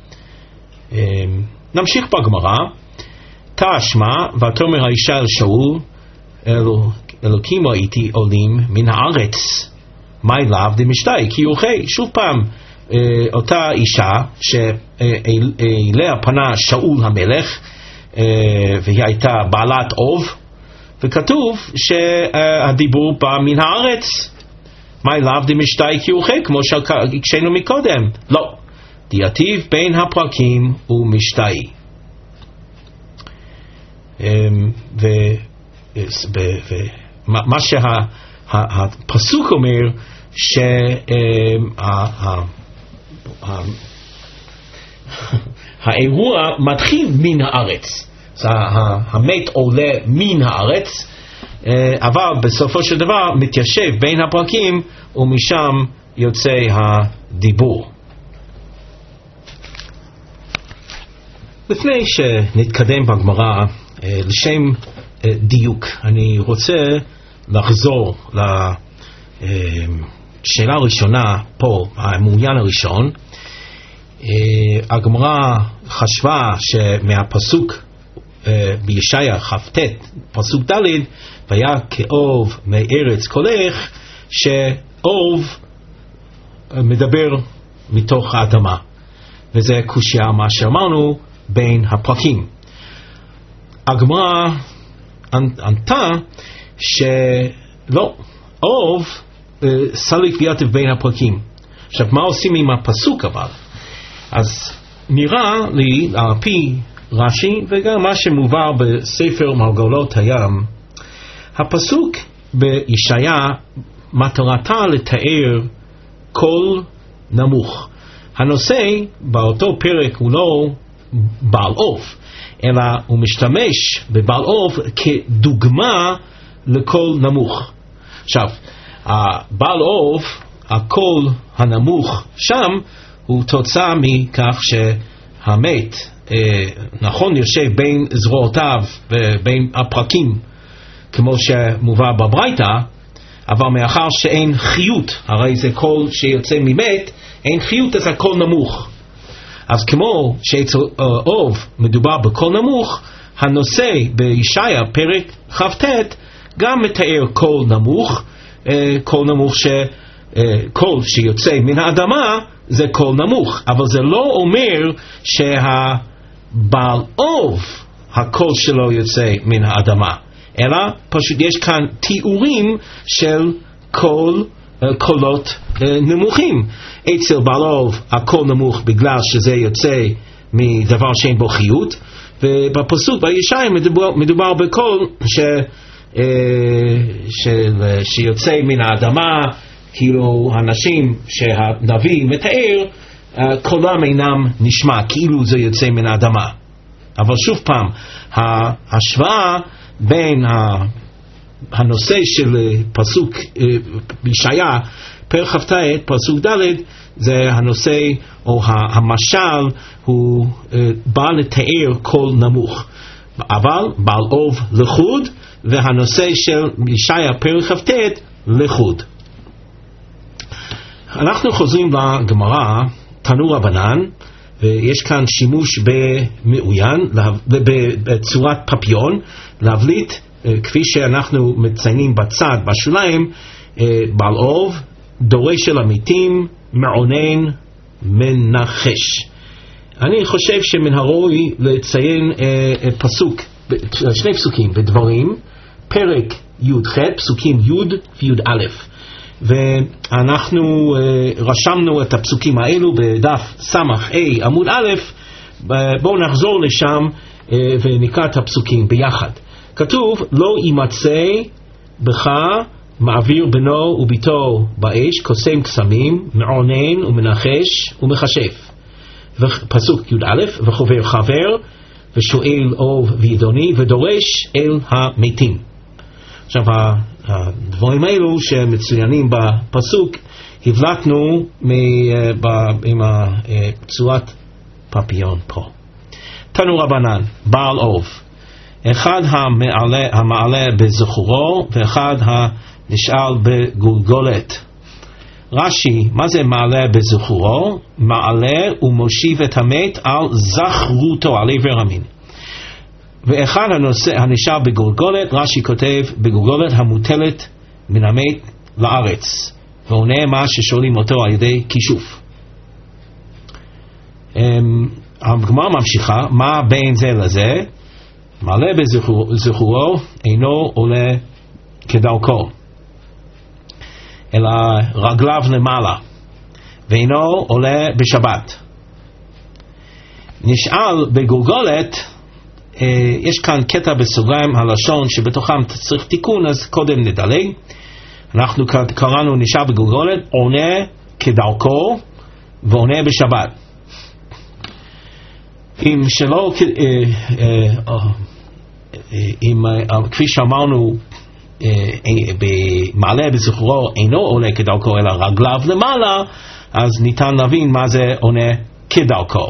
נמשיך בגמרא. תשמע ותאמר האישה אל שאול, אלוקים ראיתי עולים מן הארץ, מה אליו דמשתי קיורכי. שוב פעם אותה אישה שאליה פנה שאול המלך, והיא הייתה בעלת אוב, וכתוב שהדיבור בא מן הארץ, מה אליו דמשתי קיורכי, כמו שהקשינו מקודם. לא, דיאטיב בין הפרקים הוא משתאי. ומה שהפסוק אומר, שהאירוע מתחיל מן הארץ, המת עולה מן הארץ, אבל בסופו של דבר מתיישב בין הפרקים ומשם יוצא הדיבור. לפני שנתקדם בגמרא, לשם דיוק, אני רוצה לחזור לשאלה הראשונה פה, המעוין הראשון. הגמרא חשבה שמהפסוק בישעיה כ"ט, פסוק ד', והיה כאוב מארץ קולך, שאוב מדבר מתוך האדמה, וזה קושיה מה שאמרנו בין הפרקים. הגמרא ענתה שלא, אוב סליק ויתיב בין הפרקים. עכשיו מה עושים עם הפסוק אבל? אז נראה לי על פי רש"י וגם מה שמובא בספר מרגלות הים, הפסוק בישעיה מטרתה לתאר קול נמוך. הנושא באותו פרק הוא לא בעל אוב, אלא הוא משתמש בבעל אוב כדוגמה לקול נמוך. עכשיו, הבעל אוב, הקול הנמוך שם, הוא תוצאה מכך שהמת, אה, נכון, יושב בין זרועותיו ובין הפרקים, כמו שמובא בברייתא, אבל מאחר שאין חיות, הרי זה קול שיוצא ממת, אין חיות, אז הקול נמוך. אז כמו שאצל אוב מדובר בקול נמוך, הנושא בישעיה פרק כ"ט גם מתאר קול נמוך, קול נמוך ש... קול שיוצא מן האדמה זה קול נמוך, אבל זה לא אומר שהבעל אוב הקול שלו יוצא מן האדמה, אלא פשוט יש כאן תיאורים של קול, קולות נמוכים. אצל בעל אוב הקול נמוך בגלל שזה יוצא מדבר שאין בו חיות, ובפסוק בישעיה מדובר, מדובר בקול ש, של, שיוצא מן האדמה, כאילו האנשים שהנביא מתאר קולם אינם נשמע, כאילו זה יוצא מן האדמה. אבל שוב פעם, ההשוואה בין הנושא של פסוק בישעיה פרק כ"ט פסוק ד' זה הנושא או המשל, הוא בא לתאר קול נמוך, אבל בעל אוב לחוד, והנושא של בישעיה פרק כ"ט לחוד. אנחנו חוזרים לגמרא תנו רבנן, ויש כאן שימוש במעוין בצורת פפיון להבליט, כפי שאנחנו מציינים בצד בשוליים, בעל אוב דורש של המתים, מעונן מנחש. אני חושב שמן הראוי לציין אה, פסוק, שני פסוקים בדברים, פרק י"ח, פסוקים י' וי"א. ואנחנו אה, רשמנו את הפסוקים האלו בדף סמך A עמוד א', בואו נחזור לשם אה, ונקרא את הפסוקים ביחד. כתוב, לא יימצא בך מעביר בנו וביתו באש, קוסם קסמים, מעונן ומנחש ומחשף. פסוק י"א, וחובר חבר ושואל אוב וידוני ודורש אל המתים. עכשיו הדברים האלו שמצוינים בפסוק הבלטנו עם צורת פפיון פה. תנו רבנן, בעל אוב, אחד המעלה, המעלה בזכורו ואחד הנשאל בגולגולת. רש"י, מה זה מעלה בזכורו? מעלה ומושיב את המת על זכרותו, על עבר המין. ואחד הנושא, הנשאר בגולגולת, רש"י כותב בגולגולת המוטלת מן המת לארץ, ועונה מה ששואלים אותו על ידי כישוף. הגמרא ממשיכה, מה בין זה לזה? מעלה בזכורו אינו עולה כדרכו, אלא רגליו למעלה, ואינו עולה בשבת. נשאל בגולגולת, אה, יש כאן קטע בסוגריים הלשון שבתוכם צריך תיקון, אז קודם נדלג. אנחנו קראנו נשאל בגולגולת, עונה כדרכו ועונה בשבת. אם שלא, אה, אה, אה, אם, אה, כפי שאמרנו, במעלה בזכורו אינו עולה כדרכו אלא רגליו למעלה, אז ניתן להבין מה זה עונה כדרכו.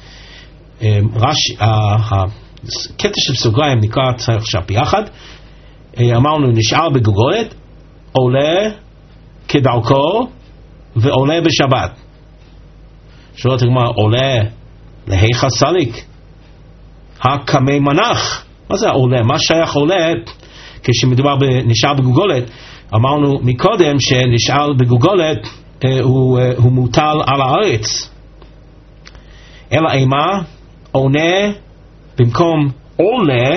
הקטע של סוגריים נקרא עכשיו ביחד. אמרנו נשאר בגולגולת, עולה כדרכו ועולה בשבת. שואלת הגמרא, עולה להיכא סליק הקמי מנח? מה זה עולה? מה שייך עולה כשמדובר בנשאר בגולגולת? אמרנו מקודם שנשאר בגולגולת אה, הוא, אה, הוא מוטל על הארץ. אלא אימה עונה במקום עולה,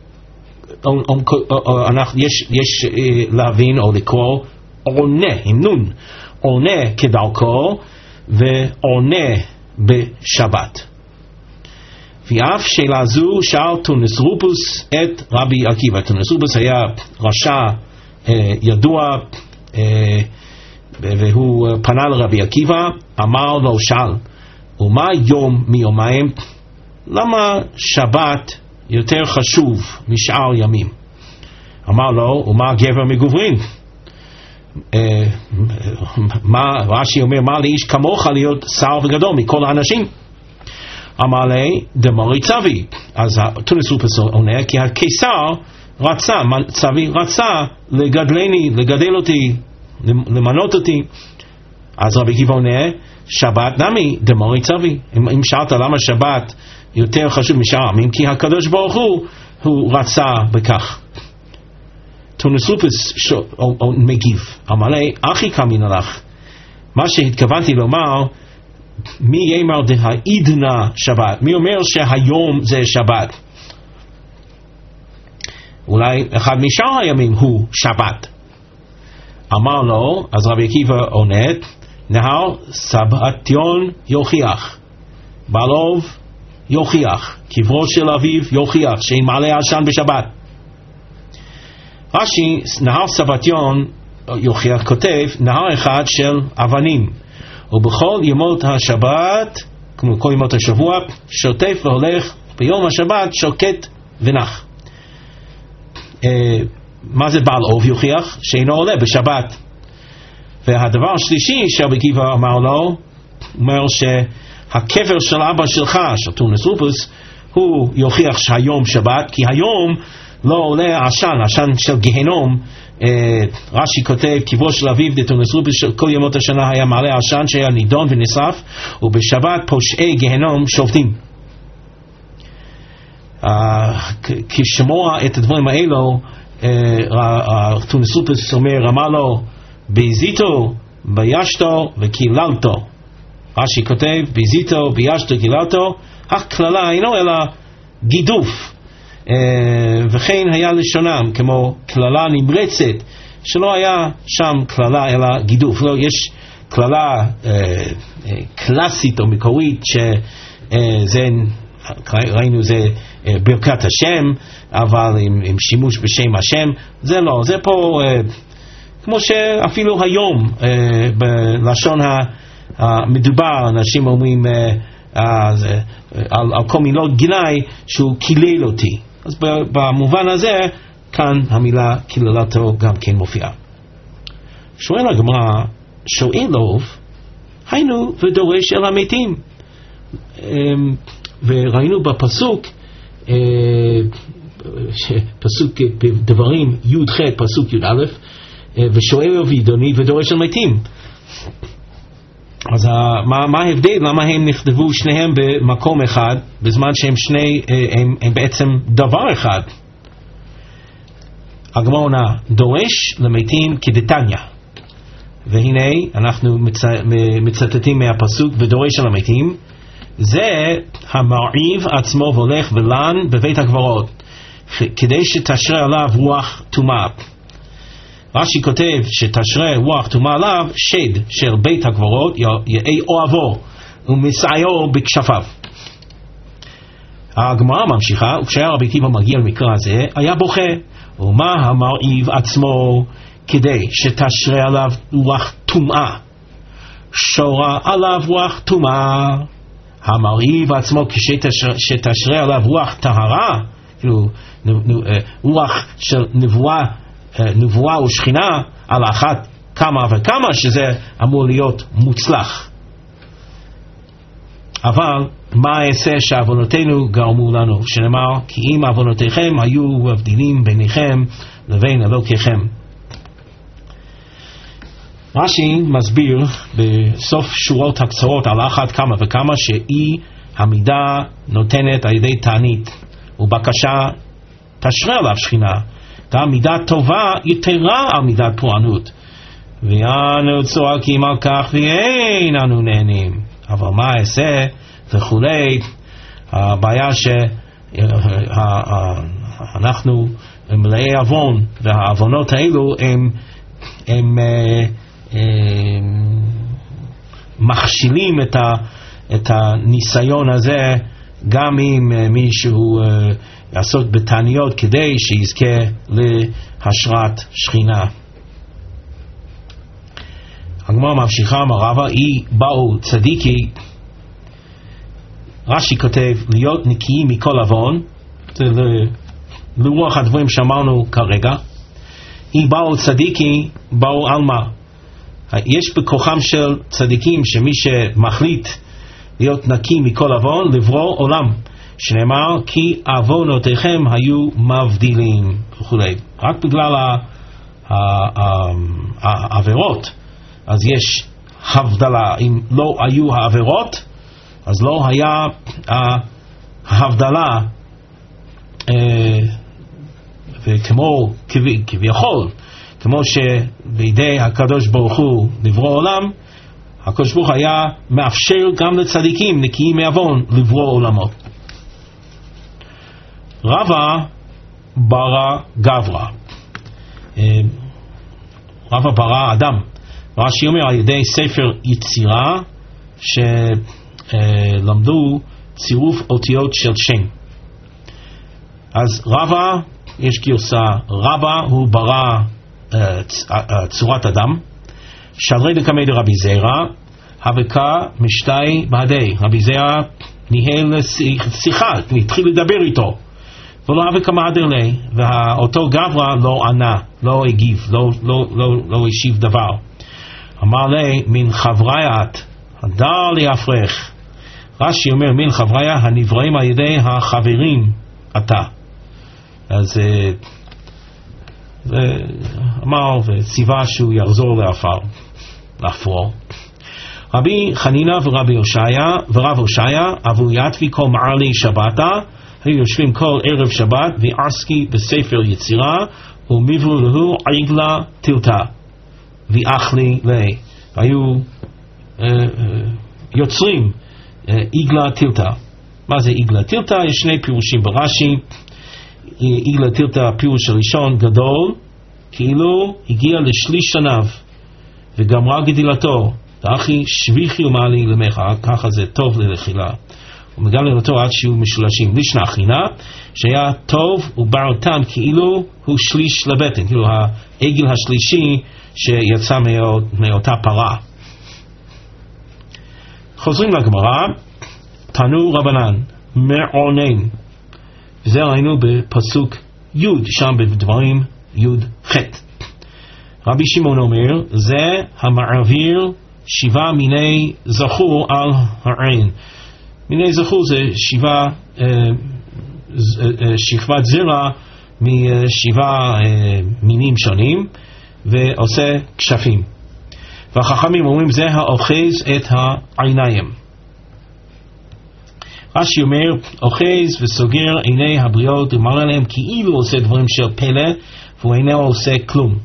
אנחנו, יש, יש אה, להבין או לקרוא עונה עם נון, עונה כדרכו ועונה בשבת. ואף שאלה זו שאל טוניסרופוס את רבי עקיבא. טוניסרופוס היה רשע אה, ידוע, אה, והוא פנה לרבי עקיבא, אמר לו, שאל, ומה יום מיומיים? למה שבת יותר חשוב משאר ימים? אמר לו, ומה גבר מגוברין? אה, מה, רש"י אומר, מה לאיש כמוך להיות שר וגדול מכל האנשים? אמר לי, דמרי צבי. אז טוניסרופוס עונה, כי הקיסר רצה, צבי רצה לגדלני, לגדל אותי, למנות אותי. אז רבי עקיבא עונה, שבת נמי, דמרי צבי. אם, אם שאלת למה שבת יותר חשוב משאר ימים, כי הקדוש ברוך הוא, הוא רצה בכך. טוניסרופוס מגיב, אמר לי, אחי קמין לך, מה שהתכוונתי לומר, מי יאמר דהעידנא שבת? מי אומר שהיום זה שבת? אולי אחד משאר הימים הוא שבת. אמר לו, אז רבי עקיבא עונה, נהר סבתיון יוכיח, בעלוב יוכיח, קברו של אביו יוכיח, שאין מעלה עשן בשבת. רש"י, נהר סבתיון יוכיח כותב, נהר אחד של אבנים, ובכל ימות השבת, כמו כל ימות השבוע, שוטף והולך, ביום השבת שוקט ונח. אה, מה זה בעל אוב יוכיח? שאינו עולה בשבת. והדבר השלישי שרבי עקיבא אמר לו, אומר שהקבר של אבא שלך, של טוניסרופוס, הוא יוכיח שהיום שבת, כי היום לא עולה עשן, עשן של גהנום. רש"י כותב, קברו של אביו דטוניסרופוס של כל ימות השנה היה מעלה עשן שהיה נידון ונשרף, ובשבת פושעי גהנום שובתים. כשמוע את הדברים האלו, טוניסרופוס אומר, אמר לו, ביזיתו, בישתו וקיללתו. רש"י כותב, ביזיתו ביישתו גילתו, הכללה אינו אלא גידוף, וכן היה לשונם כמו כללה נמרצת, שלא היה שם כללה אלא גידוף. לא, יש כללה קלאסית או מקורית שזה, ראינו זה ברכת השם, אבל עם, עם שימוש בשם השם, זה לא, זה פה כמו שאפילו היום בלשון המדובר אנשים אומרים על, על כל מילות גנאי שהוא קילל אותי. אז במובן הזה כאן המילה קיללתו גם כן מופיעה. שואל הגמרא, שואל לוב, היינו ודורש אל המתים. וראינו בפסוק, פסוק דברים י' ח' פסוק י' א', ושואל לוב ידוני ודורש אל מתים. אז מה, מה ההבדל? למה הם נכתבו שניהם במקום אחד בזמן שהם שני, הם, הם בעצם דבר אחד? הגמרא עונה, דורש למתים כדתניא, והנה אנחנו מצ... מצטטים מהפסוק ודורש על המתים, זה המרעיב עצמו והולך ולן בבית הקברות כדי שתשרה עליו רוח טומאה. רש"י כותב שתשרה רוח טומאה עליו שד של בית הקברות יהא אוהבו ומסעיו בכשפיו. הגמרא ממשיכה, וכשהיה רבי עקיבא מגיע למקרא הזה היה בוכה, ומה המרעיב עצמו כדי שתשרה עליו רוח טומאה? שורה עליו רוח טומאה. המרעיב עצמו כשתשרה עליו רוח טהרה, כאילו רוח של נבואה, נבואה ושכינה על אחת כמה וכמה, שזה אמור להיות מוצלח. אבל מה אעשה שעוונותינו גרמו לנו, שנאמר כי אם עוונותיכם היו מבדילים ביניכם לבין אלוקיכם. רש"י מסביר בסוף שורות הקצרות על אחת כמה וכמה שאי המידה נותנת על ידי תענית ובקשה תשרה עליו שכינה, גם מידה טובה יתרה על מידת פורענות, ואנו צועקים על כך ואין אנו נהנים. אבל מה אעשה וכולי. הבעיה שאנחנו מלאי עוון, והעוונות האלו הם, הם, הם מכשילים את, ה, את הניסיון הזה, גם אם מישהו יעשות בתעניות כדי שיזכה להשראת שכינה. הגמרא ממשיכה, מרבה אי באו צדיקי, רש"י כותב להיות נקיים מכל עוון, זה לרוח הדברים שאמרנו כרגע. אי באו צדיקי באו אלמה, יש בכוחם של צדיקים שמי שמחליט להיות נקי מכל עוון לברוא עולם, שנאמר כי עוונותיכם היו מבדילים וכולי. רק בגלל העבירות אז יש הבדלה. אם לא היו העבירות אז לא היה ההבדלה, וכמו כביכול כמו שבידי הקדוש ברוך הוא לברוא עולם, הקדוש ברוך היה מאפשר גם לצדיקים נקיים מעוון לברוא עולמות. רבא ברא גברא, רבא ברא אדם. רש"י אומר על ידי ספר יצירה שלמדו צירוף אותיות של שם. אז רבא, יש גרסה רבא הוא ברא uh, צורת אדם. שלרי דקמי דרבי זרע הבקה משתי בעדי. רבי זרע ניהל שיחה, התחיל לדבר איתו, ולא הבקה מעדר לי, ואותו גברא לא ענה, לא הגיב, לא, לא, לא, לא השיב דבר. אמר לי מן חבריית הדר לי אפרך. רש"י אומר מן חבריה הנבראים על ידי החברים אתה. אז אמר וציווה שהוא יחזור לאפר, לאפרו. רבי חנינה ורבי הושעיה ורב הושעיה אבו יתבי כל מער לי שבתה, היו יושבים כל ערב שבת ועסקי בספר יצירה ומבלו להו עגלה תלתה ואכלי לי. והיו uh, uh, יוצרים עגלה טילתא. מה זה עגלה טילתא? יש שני פירושים ברש"י. עגלה טילתא, הפירוש הראשון, גדול, כאילו הגיע לשליש שניו וגמרה גדילתו, דאחי שביחי ומעלי למך, ככה זה טוב ללכילה, ומגלה אותו עד שיהיו משולשים. לישנא חינה, שהיה טוב ובראותם כאילו הוא שליש לבטן, כאילו העגל השלישי שיצא מאותה פרה. חוזרים לגמרא, תנו רבנן מעונן, וזה ראינו בפסוק י' שם בדברים י' ח'. רבי שמעון אומר, זה המעביר שבעה מיני זכור על העין. מיני זכור זה שבעה אה, אה, שכבת זרע משבעה אה, מינים שונים, ועושה כשפים. והחכמים אומרים זה האוחז את העיניים. רש"י אומר, אוחז וסוגר עיני הבריות ומראה להם כאילו עושה דברים של פלא, והוא אינו עושה כלום.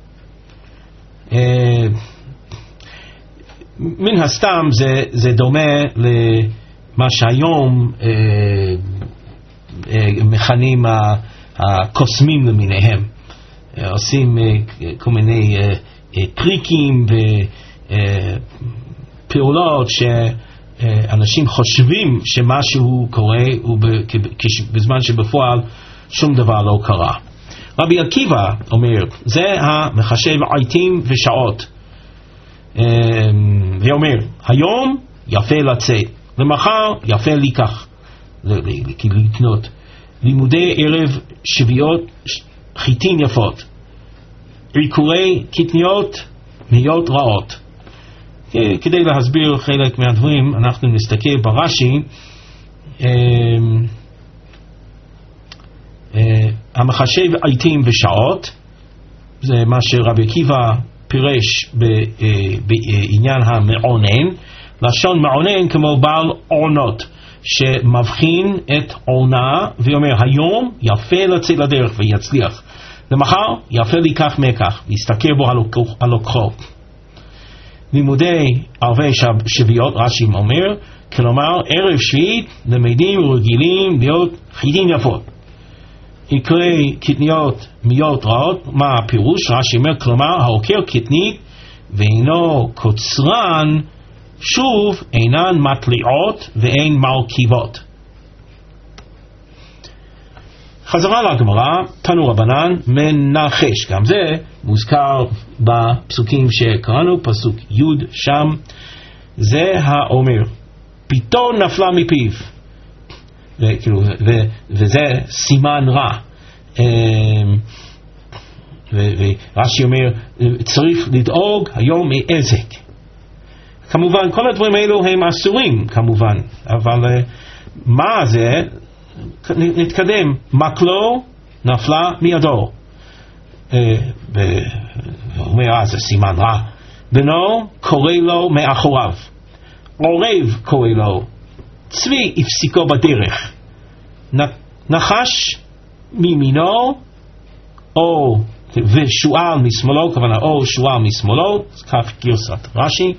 מן הסתם זה, זה דומה למה שהיום אה, אה, מכנים הקוסמים למיניהם. אה, עושים אה, כל מיני אה, אה, טריקים ופעולות שאנשים חושבים שמשהו קורה בזמן שבפועל שום דבר לא קרה. רבי עקיבא אומר, זה המחשב עיתים ושעות, ואומר, היום יפה לצאת, למחר יפה לקח, לקנות, לימודי ערב שביעות חיטין יפות, עיקורי קטניות נהיות רעות. כדי להסביר חלק מהדברים אנחנו נסתכל ברש"י. המחשב עיתים ושעות זה מה שרבי עקיבא פירש בעניין המעונן. לשון מעונן כמו בעל עונות שמבחין את עונה ואומר היום יפה לצאת לדרך ויצליח, למחר יפה לקח מכך ויסתכל בו הלוקחו. לימודי ערבי שביעות, רש"י אומר, כלומר ערב שביעית למדים ורגילים להיות חיטין יפות, עיקרי קטניות מיות רעות. מה הפירוש? רש"י אומר, כלומר העוקר קטנית ואינו קוצרן שוב אינן מטליעות ואין מרכיבות. חזרה לגמרא, תנו רבנן מנחש, גם זה מוזכר בפסוקים שקראנו, פסוק י' שם, זה האומר פתאום נפלה מפיו, וכאילו, ו, וזה סימן רע. ורש"י אומר צריך לדאוג היום מעזק. כמובן כל הדברים האלו הם אסורים כמובן, אבל מה זה? נתקדם. מקלו נפלה מידו, ואומר אה זה סימן רע. בנו קורא לו מאחוריו, עורב קורא לו, צבי הפסיקו בדרך, נחש מימינו או ושועל משמאלו, כוונה או שועל משמאלו, כך גרסת רש"י.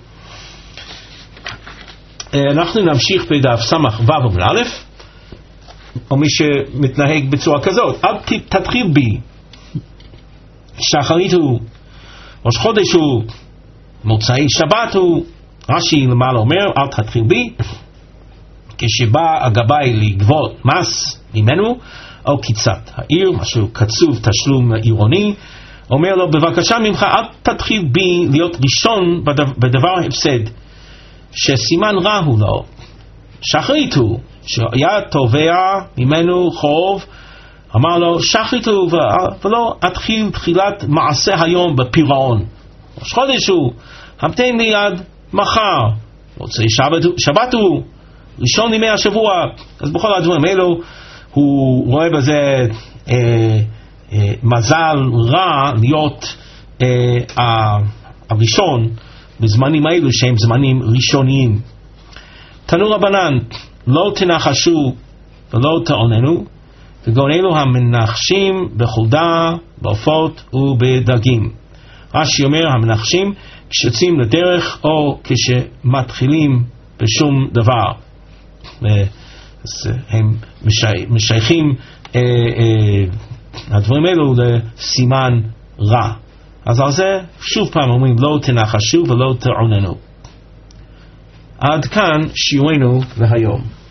אנחנו נמשיך בדף סמך ו' עמוד א', או מי שמתנהג בצורה כזאת, אל תתחיל בי, שחרית הוא, ראש חודש הוא, מוצאי שבת הוא. רש"י למעלה אומר אל תתחיל בי, כשבא הגבאי לגבות מס ממנו או קצת העיר, משהו קצוב תשלום עירוני, אומר לו בבקשה ממך אל תתחיל בי להיות ראשון בדבר הפסד שסימן רע הוא לו. שחרית הוא, שהיה תובע ממנו חוב, אמר לו שחרית הוא ולא אתחיל תחילת מעשה היום בפירעון. ראש חודש הוא, המתן לי עד מחר, מוצאי שבת, שבת הוא, ראשון ימי השבוע. אז בכל הדברים אלו הוא רואה בזה אה, אה, מזל רע להיות אה, הראשון בזמנים האלו שהם זמנים ראשוניים. תנו רבנן לא תנחשו ולא תעוננו, וגם אלו המנחשים בחולדה, בעופות ובדגים. רש"י אומר המנחשים כשיוצאים לדרך או כשמתחילים בשום דבר. אז הם משייכים הדברים האלו לסימן רע. אז על זה שוב פעם אומרים לא תנחשו ולא תעוננו. עד כאן שיעורנו להיום.